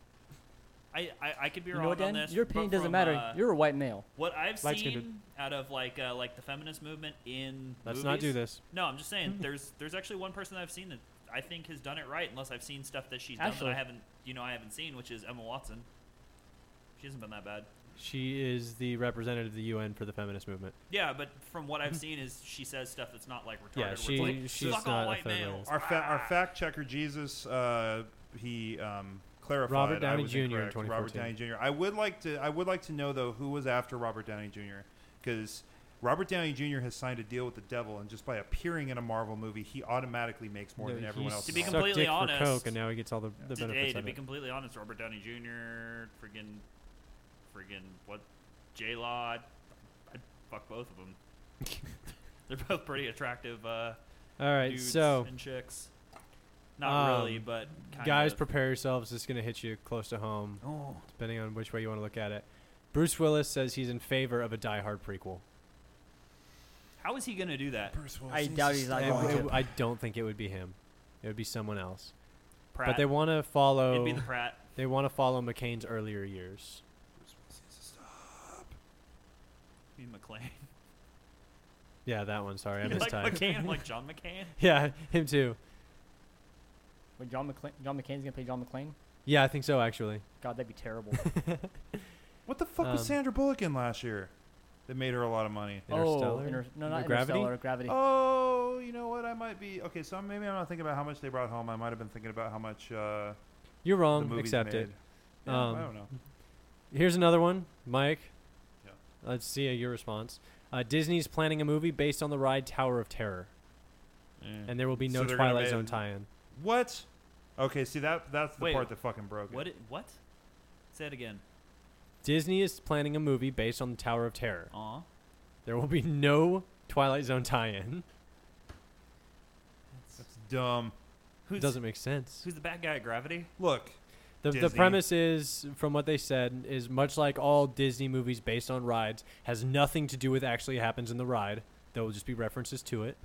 I could be You wrong know what, on Dan? this. Your but opinion doesn't from, matter. You're a white male. what I've Light-skinned. seen out of like the feminist movement in Let's movies, not do this. No, I'm just saying there's actually one person that I've seen that I think has done it right, unless I've seen stuff that she's done Actually. that I haven't seen, which is Emma Watson. She hasn't been that bad. She is the representative of the UN for the feminist movement. Yeah, but from what I've seen is she says stuff that's not like retarded. Yeah, where it's like, she's fuck not all a white feminist. males. Our fact checker Jesus, he clarified. Robert I Downey was Jr. in incorrect. 2014. Robert Downey Jr. I would like to know though who was after Robert Downey Jr. because Robert Downey Jr. has signed a deal with the devil, and just by appearing in a Marvel movie, he automatically makes more than everyone else. To be in completely sucked dick honest- for coke, and now he gets all the benefits Hey, to of be it. completely honest, Robert Downey Jr., friggin' what, J-Law, I'd fuck both of them. They're both pretty attractive All right, dudes so and chicks. Not really, but kind guys, of. prepare yourselves. It's going to hit you close to home, Oh. depending on which way you want to look at it. Bruce Willis says he's in favor of a Die Hard prequel. How is he going to do that? I doubt he's not going to. I don't think it would be him. It would be someone else. Pratt. But they want to follow. It'd be the Pratt. They want to follow McCain's earlier years. Be McClane. Yeah, that one. Sorry, I You like mistyped. McCain? Like John McCain? Yeah, him too. Wait, John McCain's gonna play John McClane? Yeah, I think so actually. God, that'd be terrible. What the fuck was Um, Sandra Bullock in last year? That made her a lot of money. Interstellar? No, not Gravity? Interstellar. Gravity. Oh, you know what? I might be okay. So maybe I'm not thinking about how much they brought home. I might have been thinking about how much You're the wrong. movies Accept made. it. Yeah, I don't know. Here's another one, Mike. Yeah. Let's see your response. Disney's planning a movie based on the ride Tower of Terror, and there will be no So they're gonna Twilight make- Zone tie-in. What? Okay, see that's the Wait, part that fucking broke it. What? Say it again. Disney is planning a movie based on the Tower of Terror. Aw. There will be no Twilight Zone tie-in. That's dumb. Doesn't make sense. Who's the bad guy at Gravity? Look, The Disney. premise is, from what they said, is much like all Disney movies based on rides, has nothing to do with actually happens in the ride. There will just be references to it.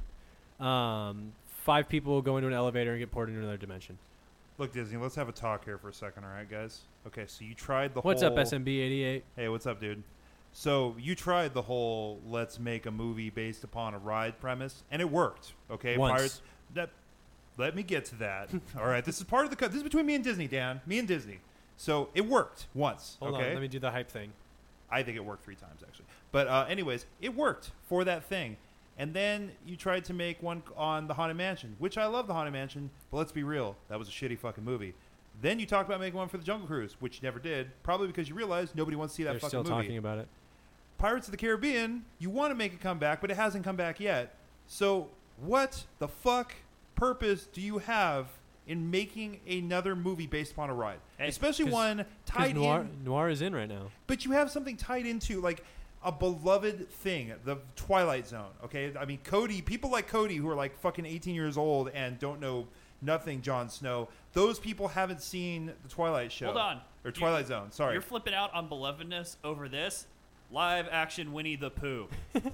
5 people will go into an elevator and get poured into another dimension. look, Disney. Let's have a talk here for a second, all right, guys? Okay, so you tried the What's whole. up, SMB88? Hey, what's up, dude? So you tried the whole let's make a movie based upon a ride premise, and it worked. Okay, Once. Pirates. Let me get to that. All right, this is part of the cut. This is between me and Disney, Dan. Me and Disney. So it worked once. Hold okay, on, let me do the hype thing. I think it worked 3 times actually. But anyways, it worked for that thing. And then you tried to make one on the Haunted Mansion, which I love the Haunted Mansion, but let's be real, that was a shitty fucking movie. Then you talked about making one for the Jungle Cruise, which you never did, probably because you realized nobody wants to see that They're fucking still movie. talking about it. Pirates of the Caribbean, you want to make it come back, but it hasn't come back yet. So what the fuck purpose do you have in making another movie based upon a ride? Hey, Especially 'cause- one Because tied Noir, in, Noir is in right now. but you have something tied into like a beloved thing, the Twilight Zone. Okay, I mean Cody, people like Cody who are like fucking 18 years old and don't know nothing Jon Snow. Those people haven't seen the Twilight show. Hold on. Or Twilight Zone, sorry. You're flipping out on belovedness over this live action Winnie the Pooh.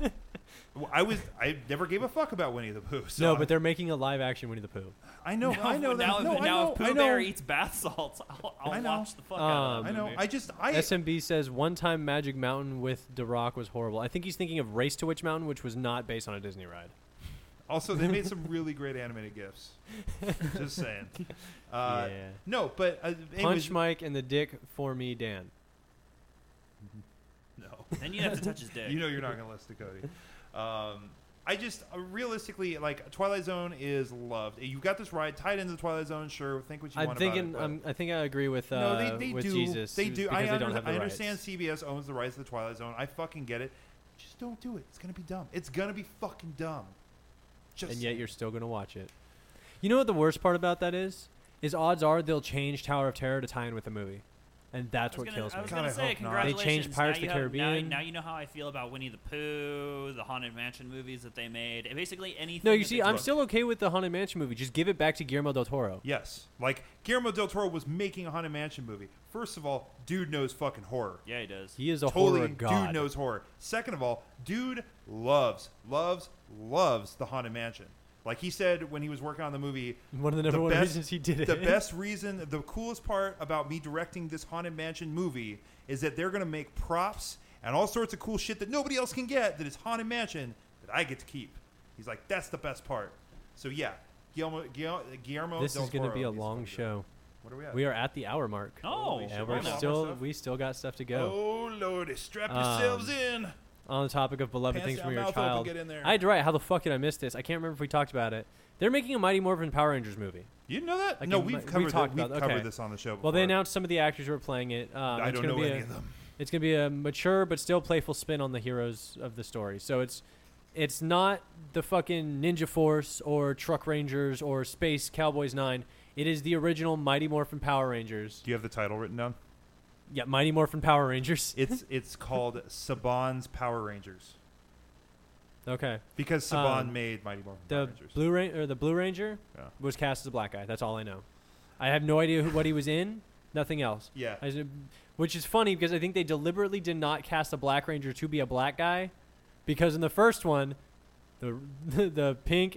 I never gave a fuck about Winnie the Pooh. So No, but they're making a live action Winnie the Pooh. I know that. Now if I Pooh know. Bear eats bath salts, I'll I know. watch the fuck out of that I know. movie. SMB says one time Magic Mountain with The Rock was horrible. I think he's thinking of Race to Witch Mountain, which was not based on a Disney ride. Also, they made some really great animated gifs. Just saying. Yeah. No, but anyways, Punch Mike and the Dick for me, Dan. no. Then you have to touch his dick. You know you're not going to listen to Cody. I just realistically, like, Twilight Zone is loved. You got this ride tied into the Twilight Zone. Sure, think what you want about it. But I think I agree with no, they with do. Jesus. They do. Because I they don't have the understand rights. CBS owns the rights to the Twilight Zone. I fucking get it. Just don't do it. It's gonna be dumb. It's gonna be fucking dumb. Just And yet you're still gonna watch it. You know what the worst part about that is? Is odds are they'll change Tower of Terror to tie in with the movie, and that's what kills I me. was God, gonna I say hope not. congratulations. They changed Pirates Now of the you have- Caribbean. Now you know how I feel about Winnie the Pooh, the Haunted Mansion movies that they made. Basically anything. No, you that see, they I'm took- still okay with the Haunted Mansion movie. Just give it back to Guillermo del Toro. Yes, like Guillermo del Toro was making a Haunted Mansion movie. First of all, dude knows fucking horror. Yeah, he does. He is a Totally, horror god. dude knows horror. Second of all, dude loves the Haunted Mansion. Like he said when he was working on the movie, One of the number one best- reasons he did it. the best reason, the coolest part about me directing this Haunted Mansion movie is that they're going to make props and all sorts of cool shit that nobody else can get that is Haunted Mansion that I get to keep. He's like, that's the best part. So yeah, Guillermo This del is going to Toro be a is long fucking show. good. What are we at? We are at the hour mark. Oh, Holy shit, And we're we're not still stuff? we still got stuff to go. Oh lordy, strap yourselves in. On the topic of beloved Pants things down, from your mouth open, child, get in there. I had to write. How the fuck did I miss this? I can't remember if we talked about it. They're making a Mighty Morphin Power Rangers movie. You didn't know that? Like No, in we've my- covered we talked we've about- covered okay. this on the show before. Well, they announced some of the actors who are playing it. I It's don't gonna know be any a- of them. It's going to be a mature but still playful spin on the heroes of the story. So it's not the fucking Ninja Force or Truck Rangers or Space Cowboys 9. It is the original Mighty Morphin Power Rangers. Do you have the title written down? Yeah, Mighty Morphin Power Rangers. It's called Saban's Power Rangers Okay. because Saban Um, made Mighty Morphin Power The Rangers. the Blue Ranger Yeah. was cast as a black guy. That's all I know. I have no idea what he was in. Nothing else. Yeah. Which is funny because I think they deliberately did not cast a Black Ranger to be a black guy, because in the first one, the pink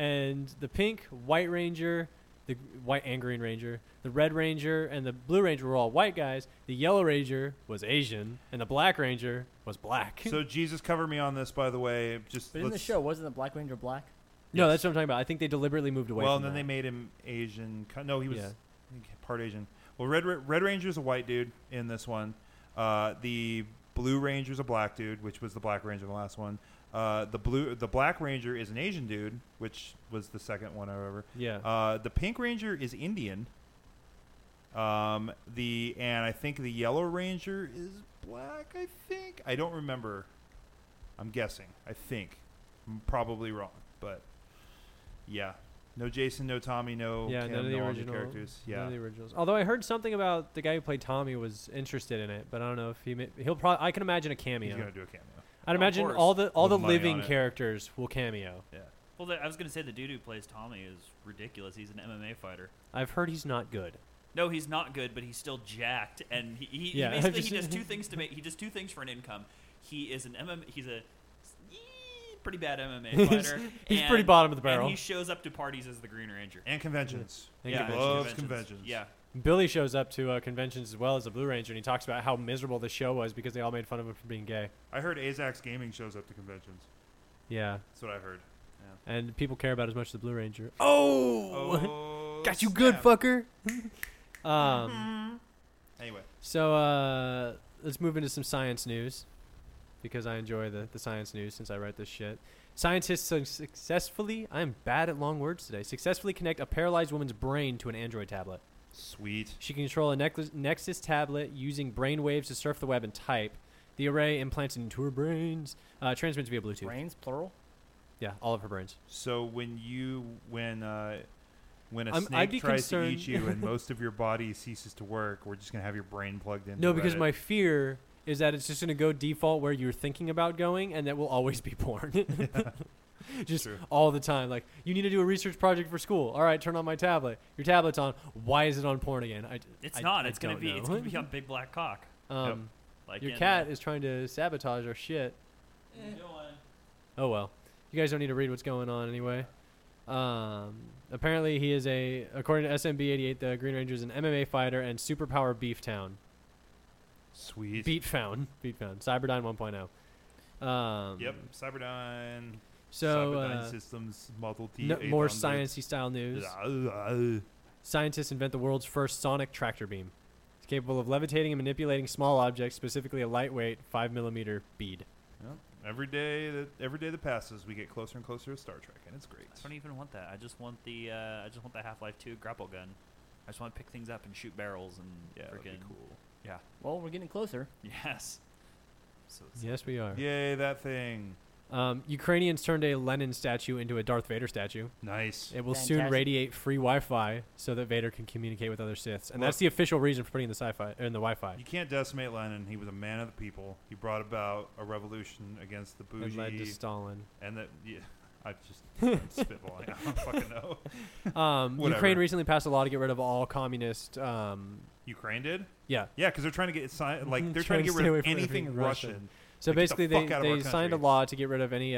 White Ranger, the White and Green Ranger, the Red Ranger, and the Blue Ranger were all white guys. The Yellow Ranger was Asian, and the Black Ranger was black. So Jesus, cover me on this, by the way. Just But in the show, wasn't the Black Ranger black? no, that's what I'm talking about. I think they deliberately moved away. Well, from and then that. they made him Asian. No, he was Yeah. I think, part Asian. Well, Red Ranger's a white dude in this one. The Blue Ranger's a black dude, which was the Black Ranger in the last one. The Black Ranger is an Asian dude, which was the second one, however. Yeah. The Pink Ranger is Indian. And I think the Yellow Ranger is black. I think I don't remember. I'm guessing. I think I'm probably wrong, but yeah. No Jason, no Tommy, no Yeah, Kim, none of the no all new original characters. None Yeah, of the originals. Although I heard something about the guy who played Tommy was interested in it, but I don't know if he'll probably. I can imagine a he's cameo. gonna do a cameo. I'd Of imagine course. all the With money living on it. characters will cameo. Yeah. Well, I was gonna say the dude who plays Tommy is ridiculous. He's an MMA fighter. I've heard he's not good. No, he's not good, but he's still jacked, and he Yeah, basically I've he does just- two things to make. He does two things for an income. He is an MMA. He's a pretty bad MMA fighter. He's and- pretty bottom of the barrel. And he shows up to parties as the Green Ranger. And conventions. And He Yeah, loves conventions. conventions. Yeah. Billy shows up to conventions as well as the Blue Ranger, and he talks about how miserable the show was because they all made fun of him for being gay. I heard Azax Gaming shows up to conventions. Yeah, That's what I heard. and people care about as much as the Blue Ranger. Oh, Oh, got you good, snap. fucker. Anyway, So let's move into some science news, because I enjoy the science news since I write this shit. Scientists successfully, I'm bad at long words today, successfully connect a paralyzed woman's brain to an Android tablet. sweet. She can control a Nexus tablet using brain waves to surf the web and type. The array implanted into her brains transmits via Bluetooth. Brains, plural. Yeah, all of her brains. So when a I'd be snake tries to concerned- eat you and most of your body ceases to work, we're just gonna have your brain plugged in. No, because my fear is that it's just going to go default where you're thinking about going, and that will always be porn. just True. all the time. Like, you need to do a research project for school. All right, turn on my tablet. Your tablet's on. Why is it on porn again? It's I- not. I It's gonna don't be. know. It's gonna be on Big Black Cock. Like Your in, cat is trying to sabotage our shit. Oh well. You guys don't need to read what's going on anyway. Apparently he is according to SMB88, the Green Ranger is an MMA fighter and superpower beef town. Sweet. Beat found. Cyberdyne 1.0. Yep. Cyberdyne. So Cyberdyne Systems Model T. more sciencey style news. Scientists invent the world's first sonic tractor beam. It's capable of levitating and manipulating small objects, specifically a lightweight 5mm bead. Yep. Every day that passes, we get closer and closer to Star Trek, and it's great. I don't even want that. I just want the Half-Life 2 grapple gun. I just want to pick things up and shoot barrels and Yeah, that'd be freaking cool. Yeah. Well, we're getting closer. Yes. So it's Yes, we are. Yay, that thing. Ukrainians turned a Lenin statue into a Darth Vader statue. Nice. It will soon Fantastic. radiate free Wi-Fi so that Vader can communicate with other Siths, and Look. that's the official reason for putting the in the Wi-Fi. You can't decimate Lenin. He was a man of the people. He brought about a revolution against the It bougie. led to Stalin. And that, yeah, I just I'm spitballing. I don't fucking know. Whatever. Ukraine recently passed a law to get rid of all communist. Ukraine did? Yeah. Yeah, because they're trying to get they're Trying trying to to get stay rid away of from anything everything Russian. Russian. So Like, get the basically, fuck out of our they signed a country. law to get rid of any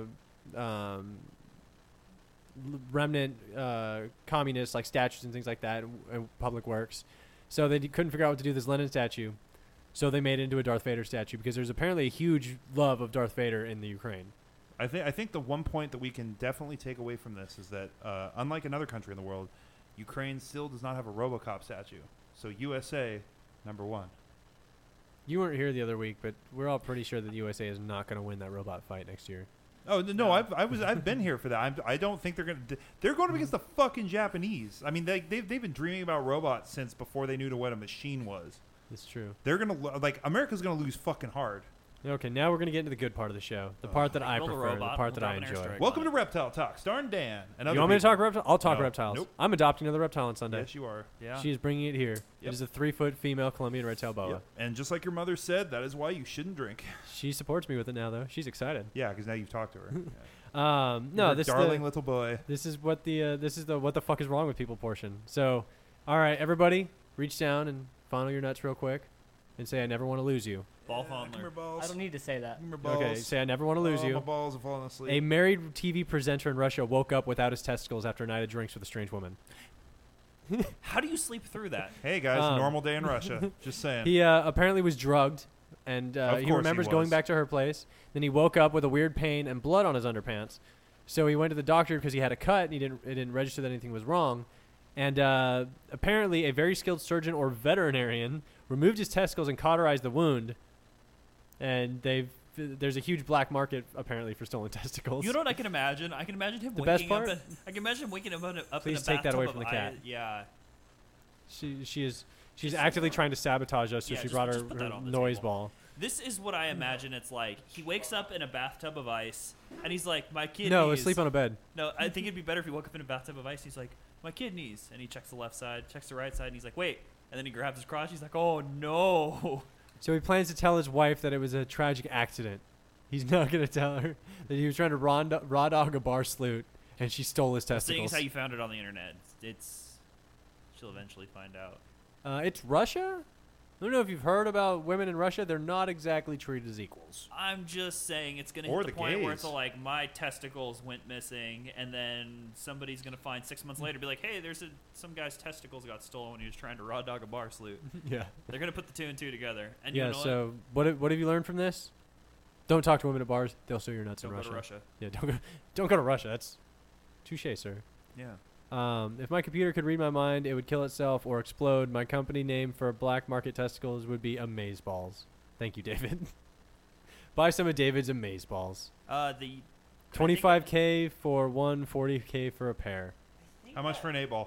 remnant communists like statues and things like that in public works. So they couldn't figure out what to do with this Lenin statue. So they made it into a Darth Vader statue because there's apparently a huge love of Darth Vader in the Ukraine. I think the one point that we can definitely take away from this is that unlike another country in the world, Ukraine still does not have a RoboCop statue. So USA, number one. You weren't here the other week, but we're all pretty sure that the USA is not going to win that robot fight next year. Oh no! I've been here for that. I don't think they're going up against the fucking Japanese. I mean, they've been dreaming about robots since before they knew what a machine was. It's true. They're gonna America's gonna lose fucking hard. Okay, now we're going to get into the good part of the show. The part that I Build a prefer, the robot, part we'll that I drop an enjoy. airstrike. Welcome to Reptile Talk, starring Dan. And You other want me to people. talk reptiles? I'll talk No. reptiles. Nope. I'm adopting another reptile on Sunday. Yes, you are. Yeah. She is bringing it here. It Yep. is a 3-foot female Colombian red-tailed boa. Yep. And just like your mother said, that is why you shouldn't drink. She supports me with it now, though. She's excited. Yeah, because now you've talked to her. No, You're a this darling little boy. this is what the what the fuck is wrong with people portion. So, all right, everybody, reach down and fondle your nuts real quick, and say, "I never want to lose you." Ball Come here, fondler. balls. I don't need to say that. Come here, balls. Okay, say, "I never want to lose My you." balls have fallen asleep. A married TV presenter in Russia woke up without his testicles after a night of drinks with a strange woman. How do you sleep through that? Hey guys, Um, normal day in Russia. Just saying. He apparently was drugged, and Of he course remembers he going was. back to her place. Then he woke up with a weird pain and blood on his underpants. So he went to the doctor because he had a cut, and it didn't register that anything was wrong. And apparently, a very skilled surgeon or veterinarian removed his testicles and cauterized the wound. And there's a huge black market apparently for stolen testicles. You know what I can imagine? I can imagine him The best waking up. part? I can imagine him waking up up Please in a take that away bathtub from of the cat. Yeah. She's Just- actively trying to sabotage us, so Yeah, she just- brought just put her that on the noise table. ball. This is what I imagine it's like. He wakes up in a bathtub of ice, and he's like, "My kidneys." No, asleep on a bed. No, I think it'd be better if he woke up in a bathtub of ice. He's like, "My kidneys," and he checks the left side, checks the right side, and he's like, "Wait," and then he grabs his crotch. He's like, "Oh no!" So he plans to tell his wife that it was a tragic accident. He's not going to tell her that he was trying to raw dog a bar sloot, and she stole his Seeing testicles. as how you found it on the internet, she'll eventually find out. It's Russia? I don't know if you've heard about women in Russia. They're not exactly treated as equals. I'm just saying it's gonna Or hit the the point where it's gays. like my testicles went missing, and then somebody's gonna find 6 months later, be like, "Hey, some guy's testicles got stolen when he was trying to raw dog a bar salute." Yeah. They're gonna put the 2 and 2 together. And you Yeah, know what? so what have you learned from this? Don't talk to women at bars. They'll sue your nuts Don't in go Russia. to Russia. Yeah, don't go to Russia. That's touche, sir. Yeah. If my computer could read my mind, it would kill itself or explode. My company name for black market testicles would be Amazeballs. Thank you, David. Buy some of David's Amazeballs. The 25K for one, 40K for a pair. How much for an 8-ball?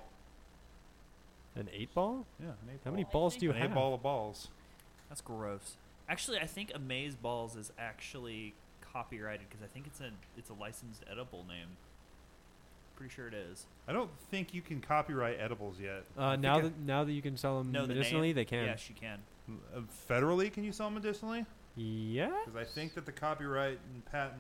An 8-ball? Yeah, an 8-ball. How many balls do you An have? 8-ball of balls. That's gross. Actually, I think Amaze Balls is actually copyrighted because I think it's a licensed edible name. Pretty sure it is. I don't think you can copyright edibles yet. Now that you can sell them No, the medicinally, name? they can. Yes, you can. Federally, can you sell them medicinally? Yeah. Because I think that the copyright and patent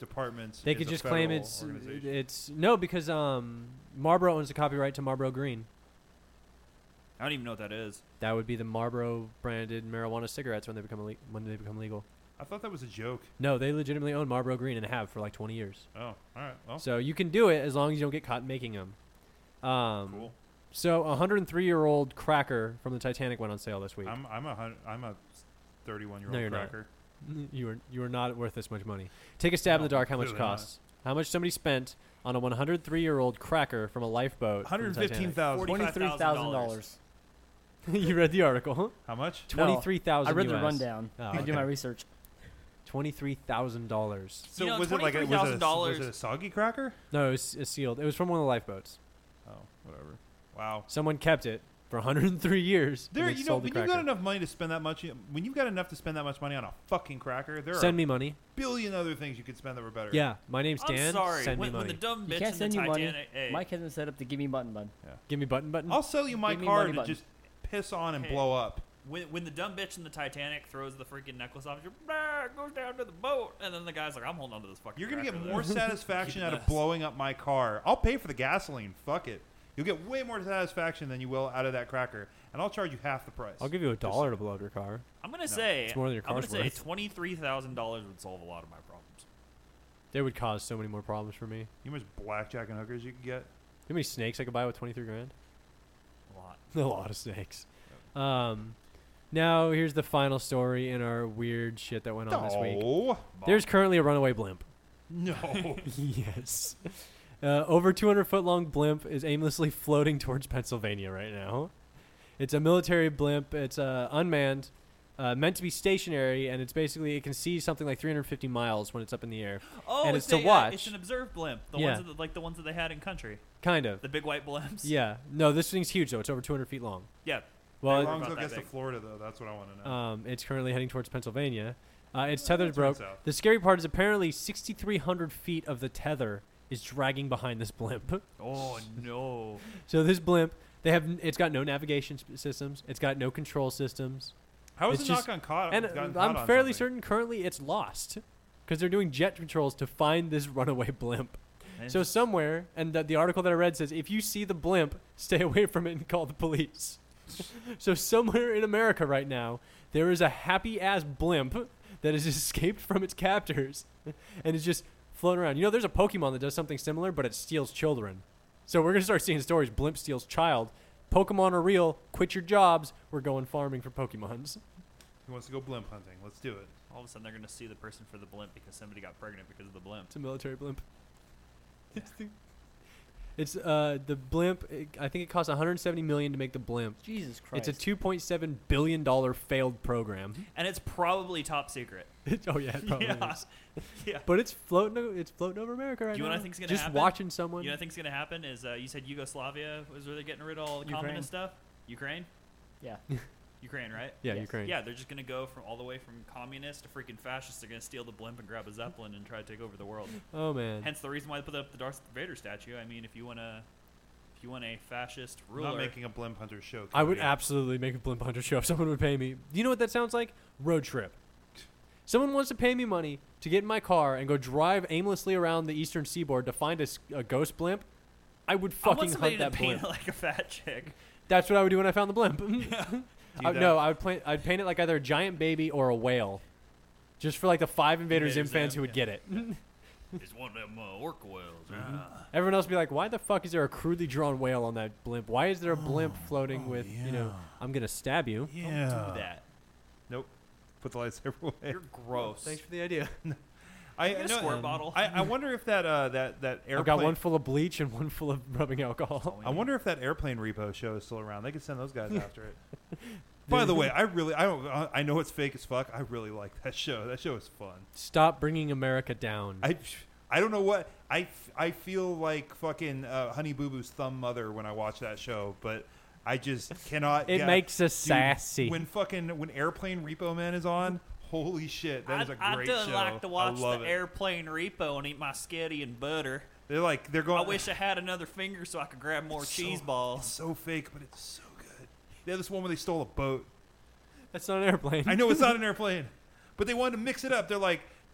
department. They is could a just claim federal it's organization. no, because Marlboro owns the copyright to Marlboro Green. I don't even know what that is. That would be the Marlboro branded marijuana cigarettes when they become legal. I thought that was a joke. No, they legitimately own Marlboro Green and have for like 20 years. Oh, all right. Well, So you can do it as long as you don't get caught making them. cool. So a 103-year-old cracker from the Titanic went on sale this week. I'm a 31-year-old No, you're not. cracker. You are not worth this much money. Take a stab in No, the dark. How much it clearly not. costs? How much somebody spent on a 103-year-old cracker from a lifeboat? from the Titanic? $115,000. $23,000. You read the article, huh? How much? No, 23,000. I read the US. rundown. Oh, I do okay. my research. $23,000. So You know, was it like was $23,000 it a soggy cracker? No, it was sealed. It was from one of the lifeboats. Oh, whatever. Wow. Someone kept it for 103 years. and There, they you know, sold the when you've cracker. got enough money to spend that much, when you've got enough to spend that much money on a fucking cracker, there are Send a me money. billion other things you could spend that were better. Yeah, my name's Dan. I'm sorry. Send me When money. the dumb You bitch can't in send the you money. Titanic. Hey, Mike hasn't set up the give me button button. Give me button. I'll sell you my Give me car money to button. just piss on and Hey. blow up. when the dumb bitch in the Titanic throws the freaking necklace off, it goes down to the boat, and then the guy's like, "I'm holding on to this fucking." You're gonna get cracker." more satisfaction out of Yes. blowing up my car. I'll pay for the gasoline. Fuck it. You'll get way more satisfaction than you will out of that cracker, and I'll charge you half the price. I'll give you $1 to blow up your car. I'm gonna say It's more than your I'm gonna car's say worth. $23,000 would solve a lot of my problems. They would cause so many more problems for me. You know how much blackjack and hookers you could get? You know how many snakes I could buy with 23 grand? A lot. A lot of snakes. Now here's the final story in our weird shit that went on this week. No. There's currently a runaway blimp. No. Yes. Over 200-foot long blimp is aimlessly floating towards Pennsylvania right now. It's a military blimp. It's unmanned, meant to be stationary, and it's basically it can see something like 350 miles when it's up in the air. Oh, And it's it's to a, watch. It's an observed blimp. The Yeah. ones that, like the ones that they had in country. Kind of. The big white blimps. Yeah. No, this thing's huge though. It's over 200 feet long. Yeah. Well, How long until it About gets that to big. Florida, though? That's what I want to know. it's currently heading towards Pennsylvania. Its tether Turns broke. out. The scary part is apparently 6,300 feet of the tether is dragging behind this blimp. Oh no. So this blimp, it's got no navigation systems. It's got no control systems. How has it's it just- not gone caught? And gotten I'm caught on fairly something? certain currently it's lost because they're doing jet controls to find this runaway blimp. So somewhere, and the article that I read says, if you see the blimp, stay away from it and call the police. So somewhere in America right now, there is a happy-ass blimp that has escaped from its captors and is just floating around. You know, there's a Pokemon that does something similar, but it steals children. So we're going to start seeing stories, blimp steals child. Pokemon are real. Quit your jobs. We're going farming for Pokemons. He wants to go blimp hunting. Let's do it. all of a sudden they're gonna sue the person for the blimp because somebody got pregnant because of the blimp. It's a military blimp. It's the blimp. I think it cost 170 million to make the blimp. Jesus Christ. It's a 2.7 billion dollar failed program. And it's probably top secret. Oh yeah, it probably Yeah. is. Yeah. But it's floating. It's floating over America right Do you know now. what I think's gonna Just happen? watching someone. You know what I think's gonna happen is you said Yugoslavia was where they're getting rid of all the Ukraine. communist stuff. Ukraine. Yeah. Ukraine, right? yeah, Yes. Ukraine. Yeah, they're just gonna go from all the way from communist to freaking fascist. They're gonna steal the blimp and grab a zeppelin and try to take over the world. Oh man. Hence the reason why they put up the Darth Vader statue. I mean, if you want a fascist ruler, Not making a blimp hunter show. I would Cody. absolutely make a blimp hunter show if someone would pay me. Do you know what that sounds like? Road trip. Someone wants to pay me money to get in my car and go drive aimlessly around the eastern seaboard to find a ghost blimp. I would I want fucking somebody hunt that to paint blimp. it like a fat chick. That's what I would do when I found the blimp. Do that. No, I'd paint it like either a giant baby or a whale, just for like the 5 Invader Zim Invader fans Zim, who would get it. It's one of them orc whales. Everyone else would be like, "Why the fuck is there a crudely drawn whale on that blimp? Why is there a blimp floating with I'm gonna stab you." Don't do that. Nope. Put the lightsaber away. You're gross. Thanks for the idea. I Get a no, squirt bottle. I wonder if that that airplane. I've got one full of bleach and one full of rubbing alcohol. I wonder if that airplane repo show is still around. They could send those guys after it. By the way, I know it's fake as fuck. I really like that show. That show is fun. Stop bringing America down. I don't know what I feel like fucking Honey Boo Boo's thumb mother when I watch that show, but I just cannot. It makes us Dude, sassy. when Airplane Repo Man is on. Holy shit, that is a I great do show. like to watch I the love it. airplane repo and eat my sketty and butter. They're going. I wish I had another finger so I could grab more It's cheese so- balls. It's so fake, but it's so good. They had this one where they stole a boat. That's not an airplane. I know it's not an airplane, but they wanted to mix it up. They're like,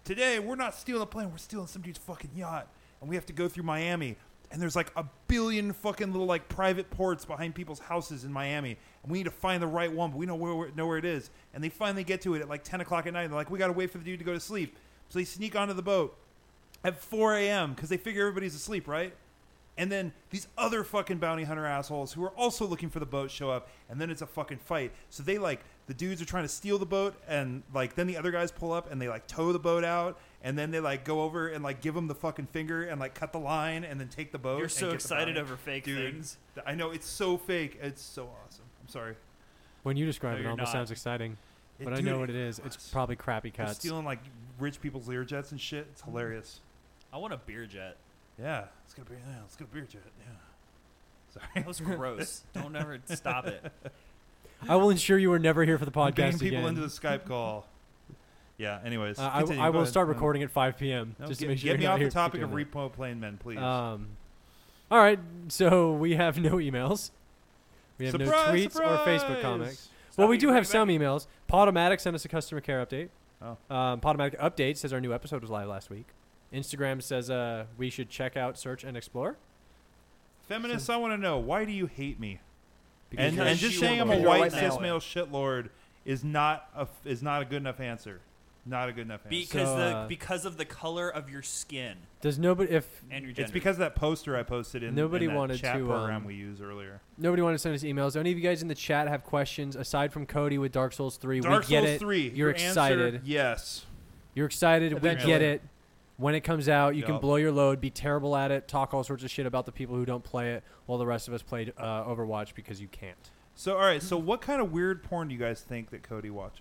today we're not stealing a plane, we're stealing some dude's fucking yacht, and we have to go through Miami. And there's like a billion fucking little like private ports behind people's houses in Miami, and we need to find the right one, but we know where it is. And they finally get to it at like 10 o'clock at night. And they're like, we got to wait for the dude to go to sleep. So they sneak onto the boat at 4 a.m. because they figure everybody's asleep, right? And then these other fucking bounty hunter assholes who are also looking for the boat show up, and then it's a fucking fight. So they like, the dudes are trying to steal the boat, and like then the other guys pull up and they like tow the boat out, and then they like go over and like give them the fucking finger and like cut the line and then take the boat. You're and so get the excited bounty. over fake Dude, things. I know, it's so fake. It's so awesome. I'm sorry. When you describe No, it, it you're almost not. sounds exciting. But I Dude, know what it is. It's was. probably crappy They're cuts. stealing like rich people's Learjets and shit. It's hilarious. I want a beer jet. Yeah, let's get a beer jet. Yeah. Sorry. That was gross. Don't ever stop it. I will ensure you are never here for the I'm getting podcast people again. into the Skype call. Yeah. Anyways, I continue. I Go will ahead. start No. recording at 5 p.m. No, just get, to make sure get me you're not off the here topic of doing that. repo plane men, please. All right, so we have no emails. We have Surprise, no tweets surprise! or Facebook comics. Stop Well, we it, do bring have it some back. emails. Podomatic sent us a customer care update. Oh. Podomatic update says our new episode was live last week. Instagram says we should check out, search, and explore. Feminists, I want to know, why do you hate me? Because And Because just you saying are I'm a You're a white white cis male. male shitlord is not a good enough answer. Not a good enough answer. Because So, because of the color of your skin does nobody if and your gender. It's because of that poster I posted in, Nobody in that wanted chat to, program we used earlier. nobody wanted to send us emails, do any of you guys in the chat have questions aside from Cody with Dark Souls 3? Dark we get Souls it. 3. You're your answer, excited. yes. You're excited. We Eventually. get it. When it comes out, you can Yup. blow your load, be terrible at it, talk all sorts of shit about the people who don't play it, while the rest of us played Overwatch because you can't. So, all right. So, what kind of weird porn do you guys think that Cody watches?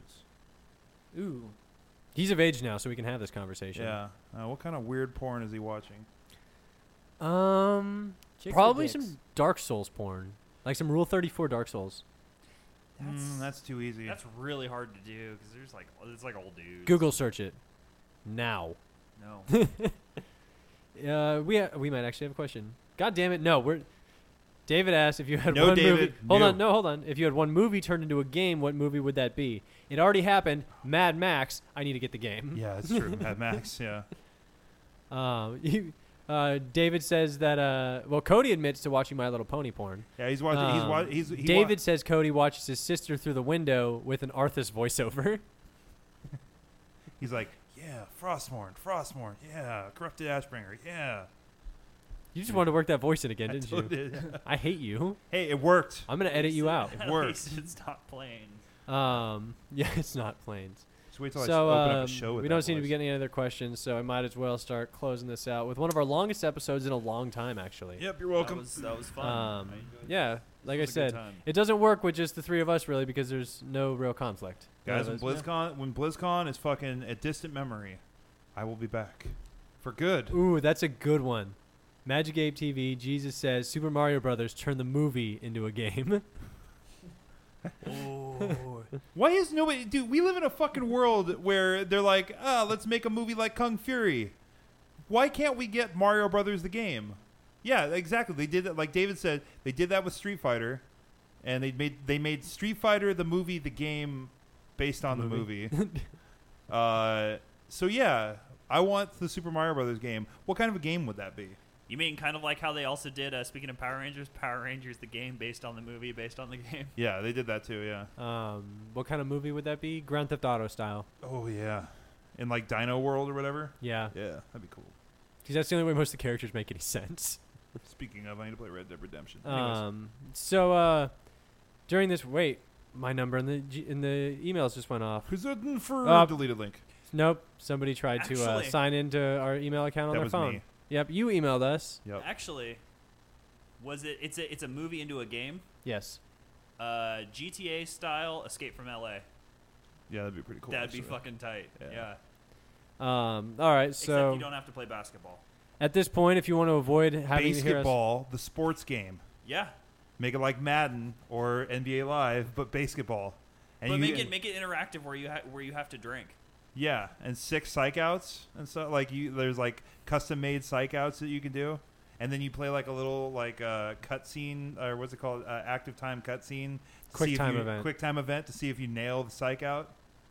Ooh. He's of age now, so we can have this conversation. Yeah. What kind of weird porn is he watching? Chicks Probably with dicks. some Dark Souls porn, like some Rule 34 Dark Souls. That's too easy. That's really hard to do because there's like it's like old dudes. Google search it now. No. We might actually have a question. God damn it! No, we're. David asked if you had No, one movie. David, Hold no. on, no, hold on. If you had one movie turned into a game, what movie would that be? It already happened. Mad Max. I need to get the game. Yeah, that's true. Mad Max. Yeah. David says that. Well, Cody admits to watching My Little Pony porn. Yeah, he's watching. David says Cody watches his sister through the window with an Arthas voiceover. He's like, yeah, Frostmourne, yeah, Corrupted Ashbringer, yeah. You just wanted to work that voice in again, I didn't totally you? did. I hate you. Hey, it worked. I'm gonna edit you out. It worked. It's not plain. Yeah, it's not planes. Just wait till So I open up a show with we that don't seem to be voice. getting any other questions, so I might as well start closing this out with one of our longest episodes in a long time, actually. Yep, you're welcome. That was fun. Yeah, like I was a good said, time. it doesn't work with just the three of us really because there's no real conflict. Guys, None when of us- BlizzCon is fucking a distant memory, I will be back for good. Ooh, that's a good one. Magic Ape TV. Jesus says Super Mario Brothers turned the movie into a game. Why is nobody? Dude, we live in a fucking world where they're like, let's make a movie like Kung Fury. Why can't we get Mario Brothers the game? Yeah, exactly. They did that. Like David said, they did that with Street Fighter, and they made Street Fighter the movie the game based on the movie. So yeah, I want the Super Mario Brothers game. What kind of a game would that be? You mean kind of like how they also did, speaking of Power Rangers, the game based on the movie, based on the game? Yeah, they did that too. Yeah. What kind of movie would that be? Grand Theft Auto style. Oh yeah, in like Dino World or whatever. Yeah, Yeah, that'd be cool. because that's the only way most of the characters make any sense. Speaking of, I need to play Red Dead Redemption. Anyways. So during this, my number in the emails just went off. Presenting for deleted link. Nope, somebody tried to Actually- sign into our email account on That their was phone. me. Yep, you emailed us. Yep. Actually, it's a movie into a game, Yes. GTA style Escape from LA. Yeah, that'd be pretty cool. That'd be actually. fucking tight. Yeah. Yeah. All right, Except so you don't have to play basketball. at this point, if you want to avoid having to hear us, Basketball, the sports game. Yeah. Make it like Madden or NBA Live, but basketball. And But you make it interactive where you have to drink. yeah, and 6 psych outs and stuff. Like there's like custom made psych outs that you can do, and then you play like a little like cutscene or what's it called, active time cutscene, Quick time event. quick time event to see if you nail the psych out.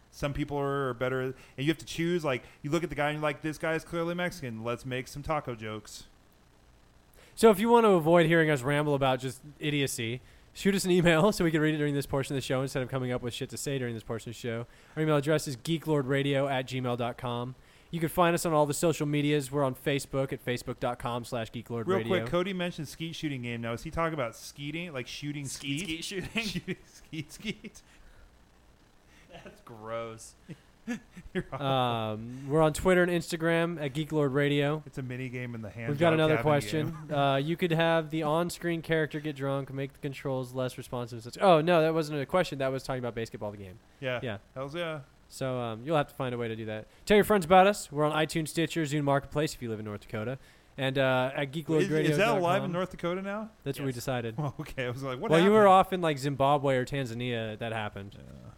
Some people are better, and you have to choose. Like, you look at the guy and you're like, this guy is clearly Mexican. Let's make some taco jokes. So if you want to avoid hearing us ramble about just idiocy, shoot us an email so we can read it during this portion of the show instead of coming up with shit to say during this portion of the show. Our email address is geeklordradio@gmail.com. You can find us on all the social medias. We're on Facebook at facebook.com/geeklordradio. Real quick, Cody mentioned skeet shooting game. Now, is he talking about skeeting, like shooting skeet? Skeet shooting. Shooting skeet. That's gross. You're awful. We're on Twitter and Instagram at geeklordradio. It's a mini game in the hand. We've got another question. You could have the on-screen character get drunk, make the controls less responsive. Oh, no, that wasn't a question. That was talking about basketball, the game. Yeah. Yeah. Hells yeah. So you'll have to find a way to do that. Tell your friends about us. We're on iTunes, Stitcher, Zune Marketplace if you live in North Dakota. And at geeklordradio.com. Is that live in North Dakota now? That's what we Yes. decided. Well, okay. I was like, what Well, you happened? were off in like Zimbabwe or Tanzania. That happened.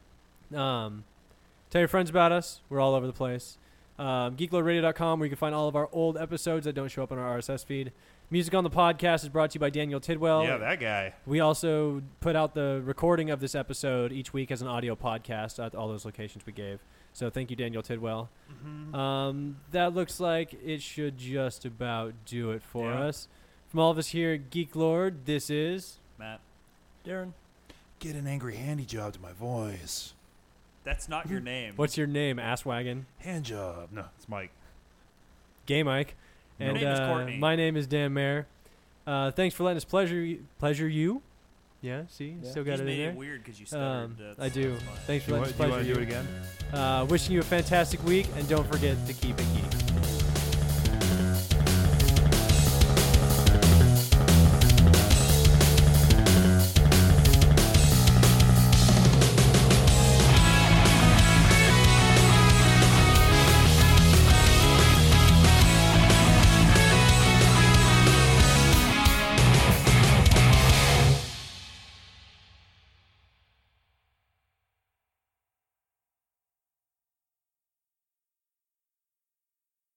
Tell your friends about us. We're all over the place. Geekloadradio.com, where you can find all of our old episodes that don't show up on our RSS feed. Music on the podcast is brought to you by Daniel Tidwell. Yeah, that guy. We also put out the recording of this episode each week as an audio podcast at all those locations we gave. So thank you, Daniel Tidwell. Mm-hmm. That looks like it should just about do it for Yeah. us. From all of us here at Geek Lord, this is... Matt, Darren. Get an angry handy job to my voice. that's not your name. What's your name, Asswagon? Hand job. No, it's Mike. Gay Mike. Your And name is Courtney. my name is Dan Mayer. Thanks for letting us pleasure you. Yeah, see? Yeah. Still got Just it in made there. it weird because you stuttered. I do. That's fine. Thanks for Do you letting us want pleasure to do it you. again? Wishing you a fantastic week, and don't forget to keep it geek.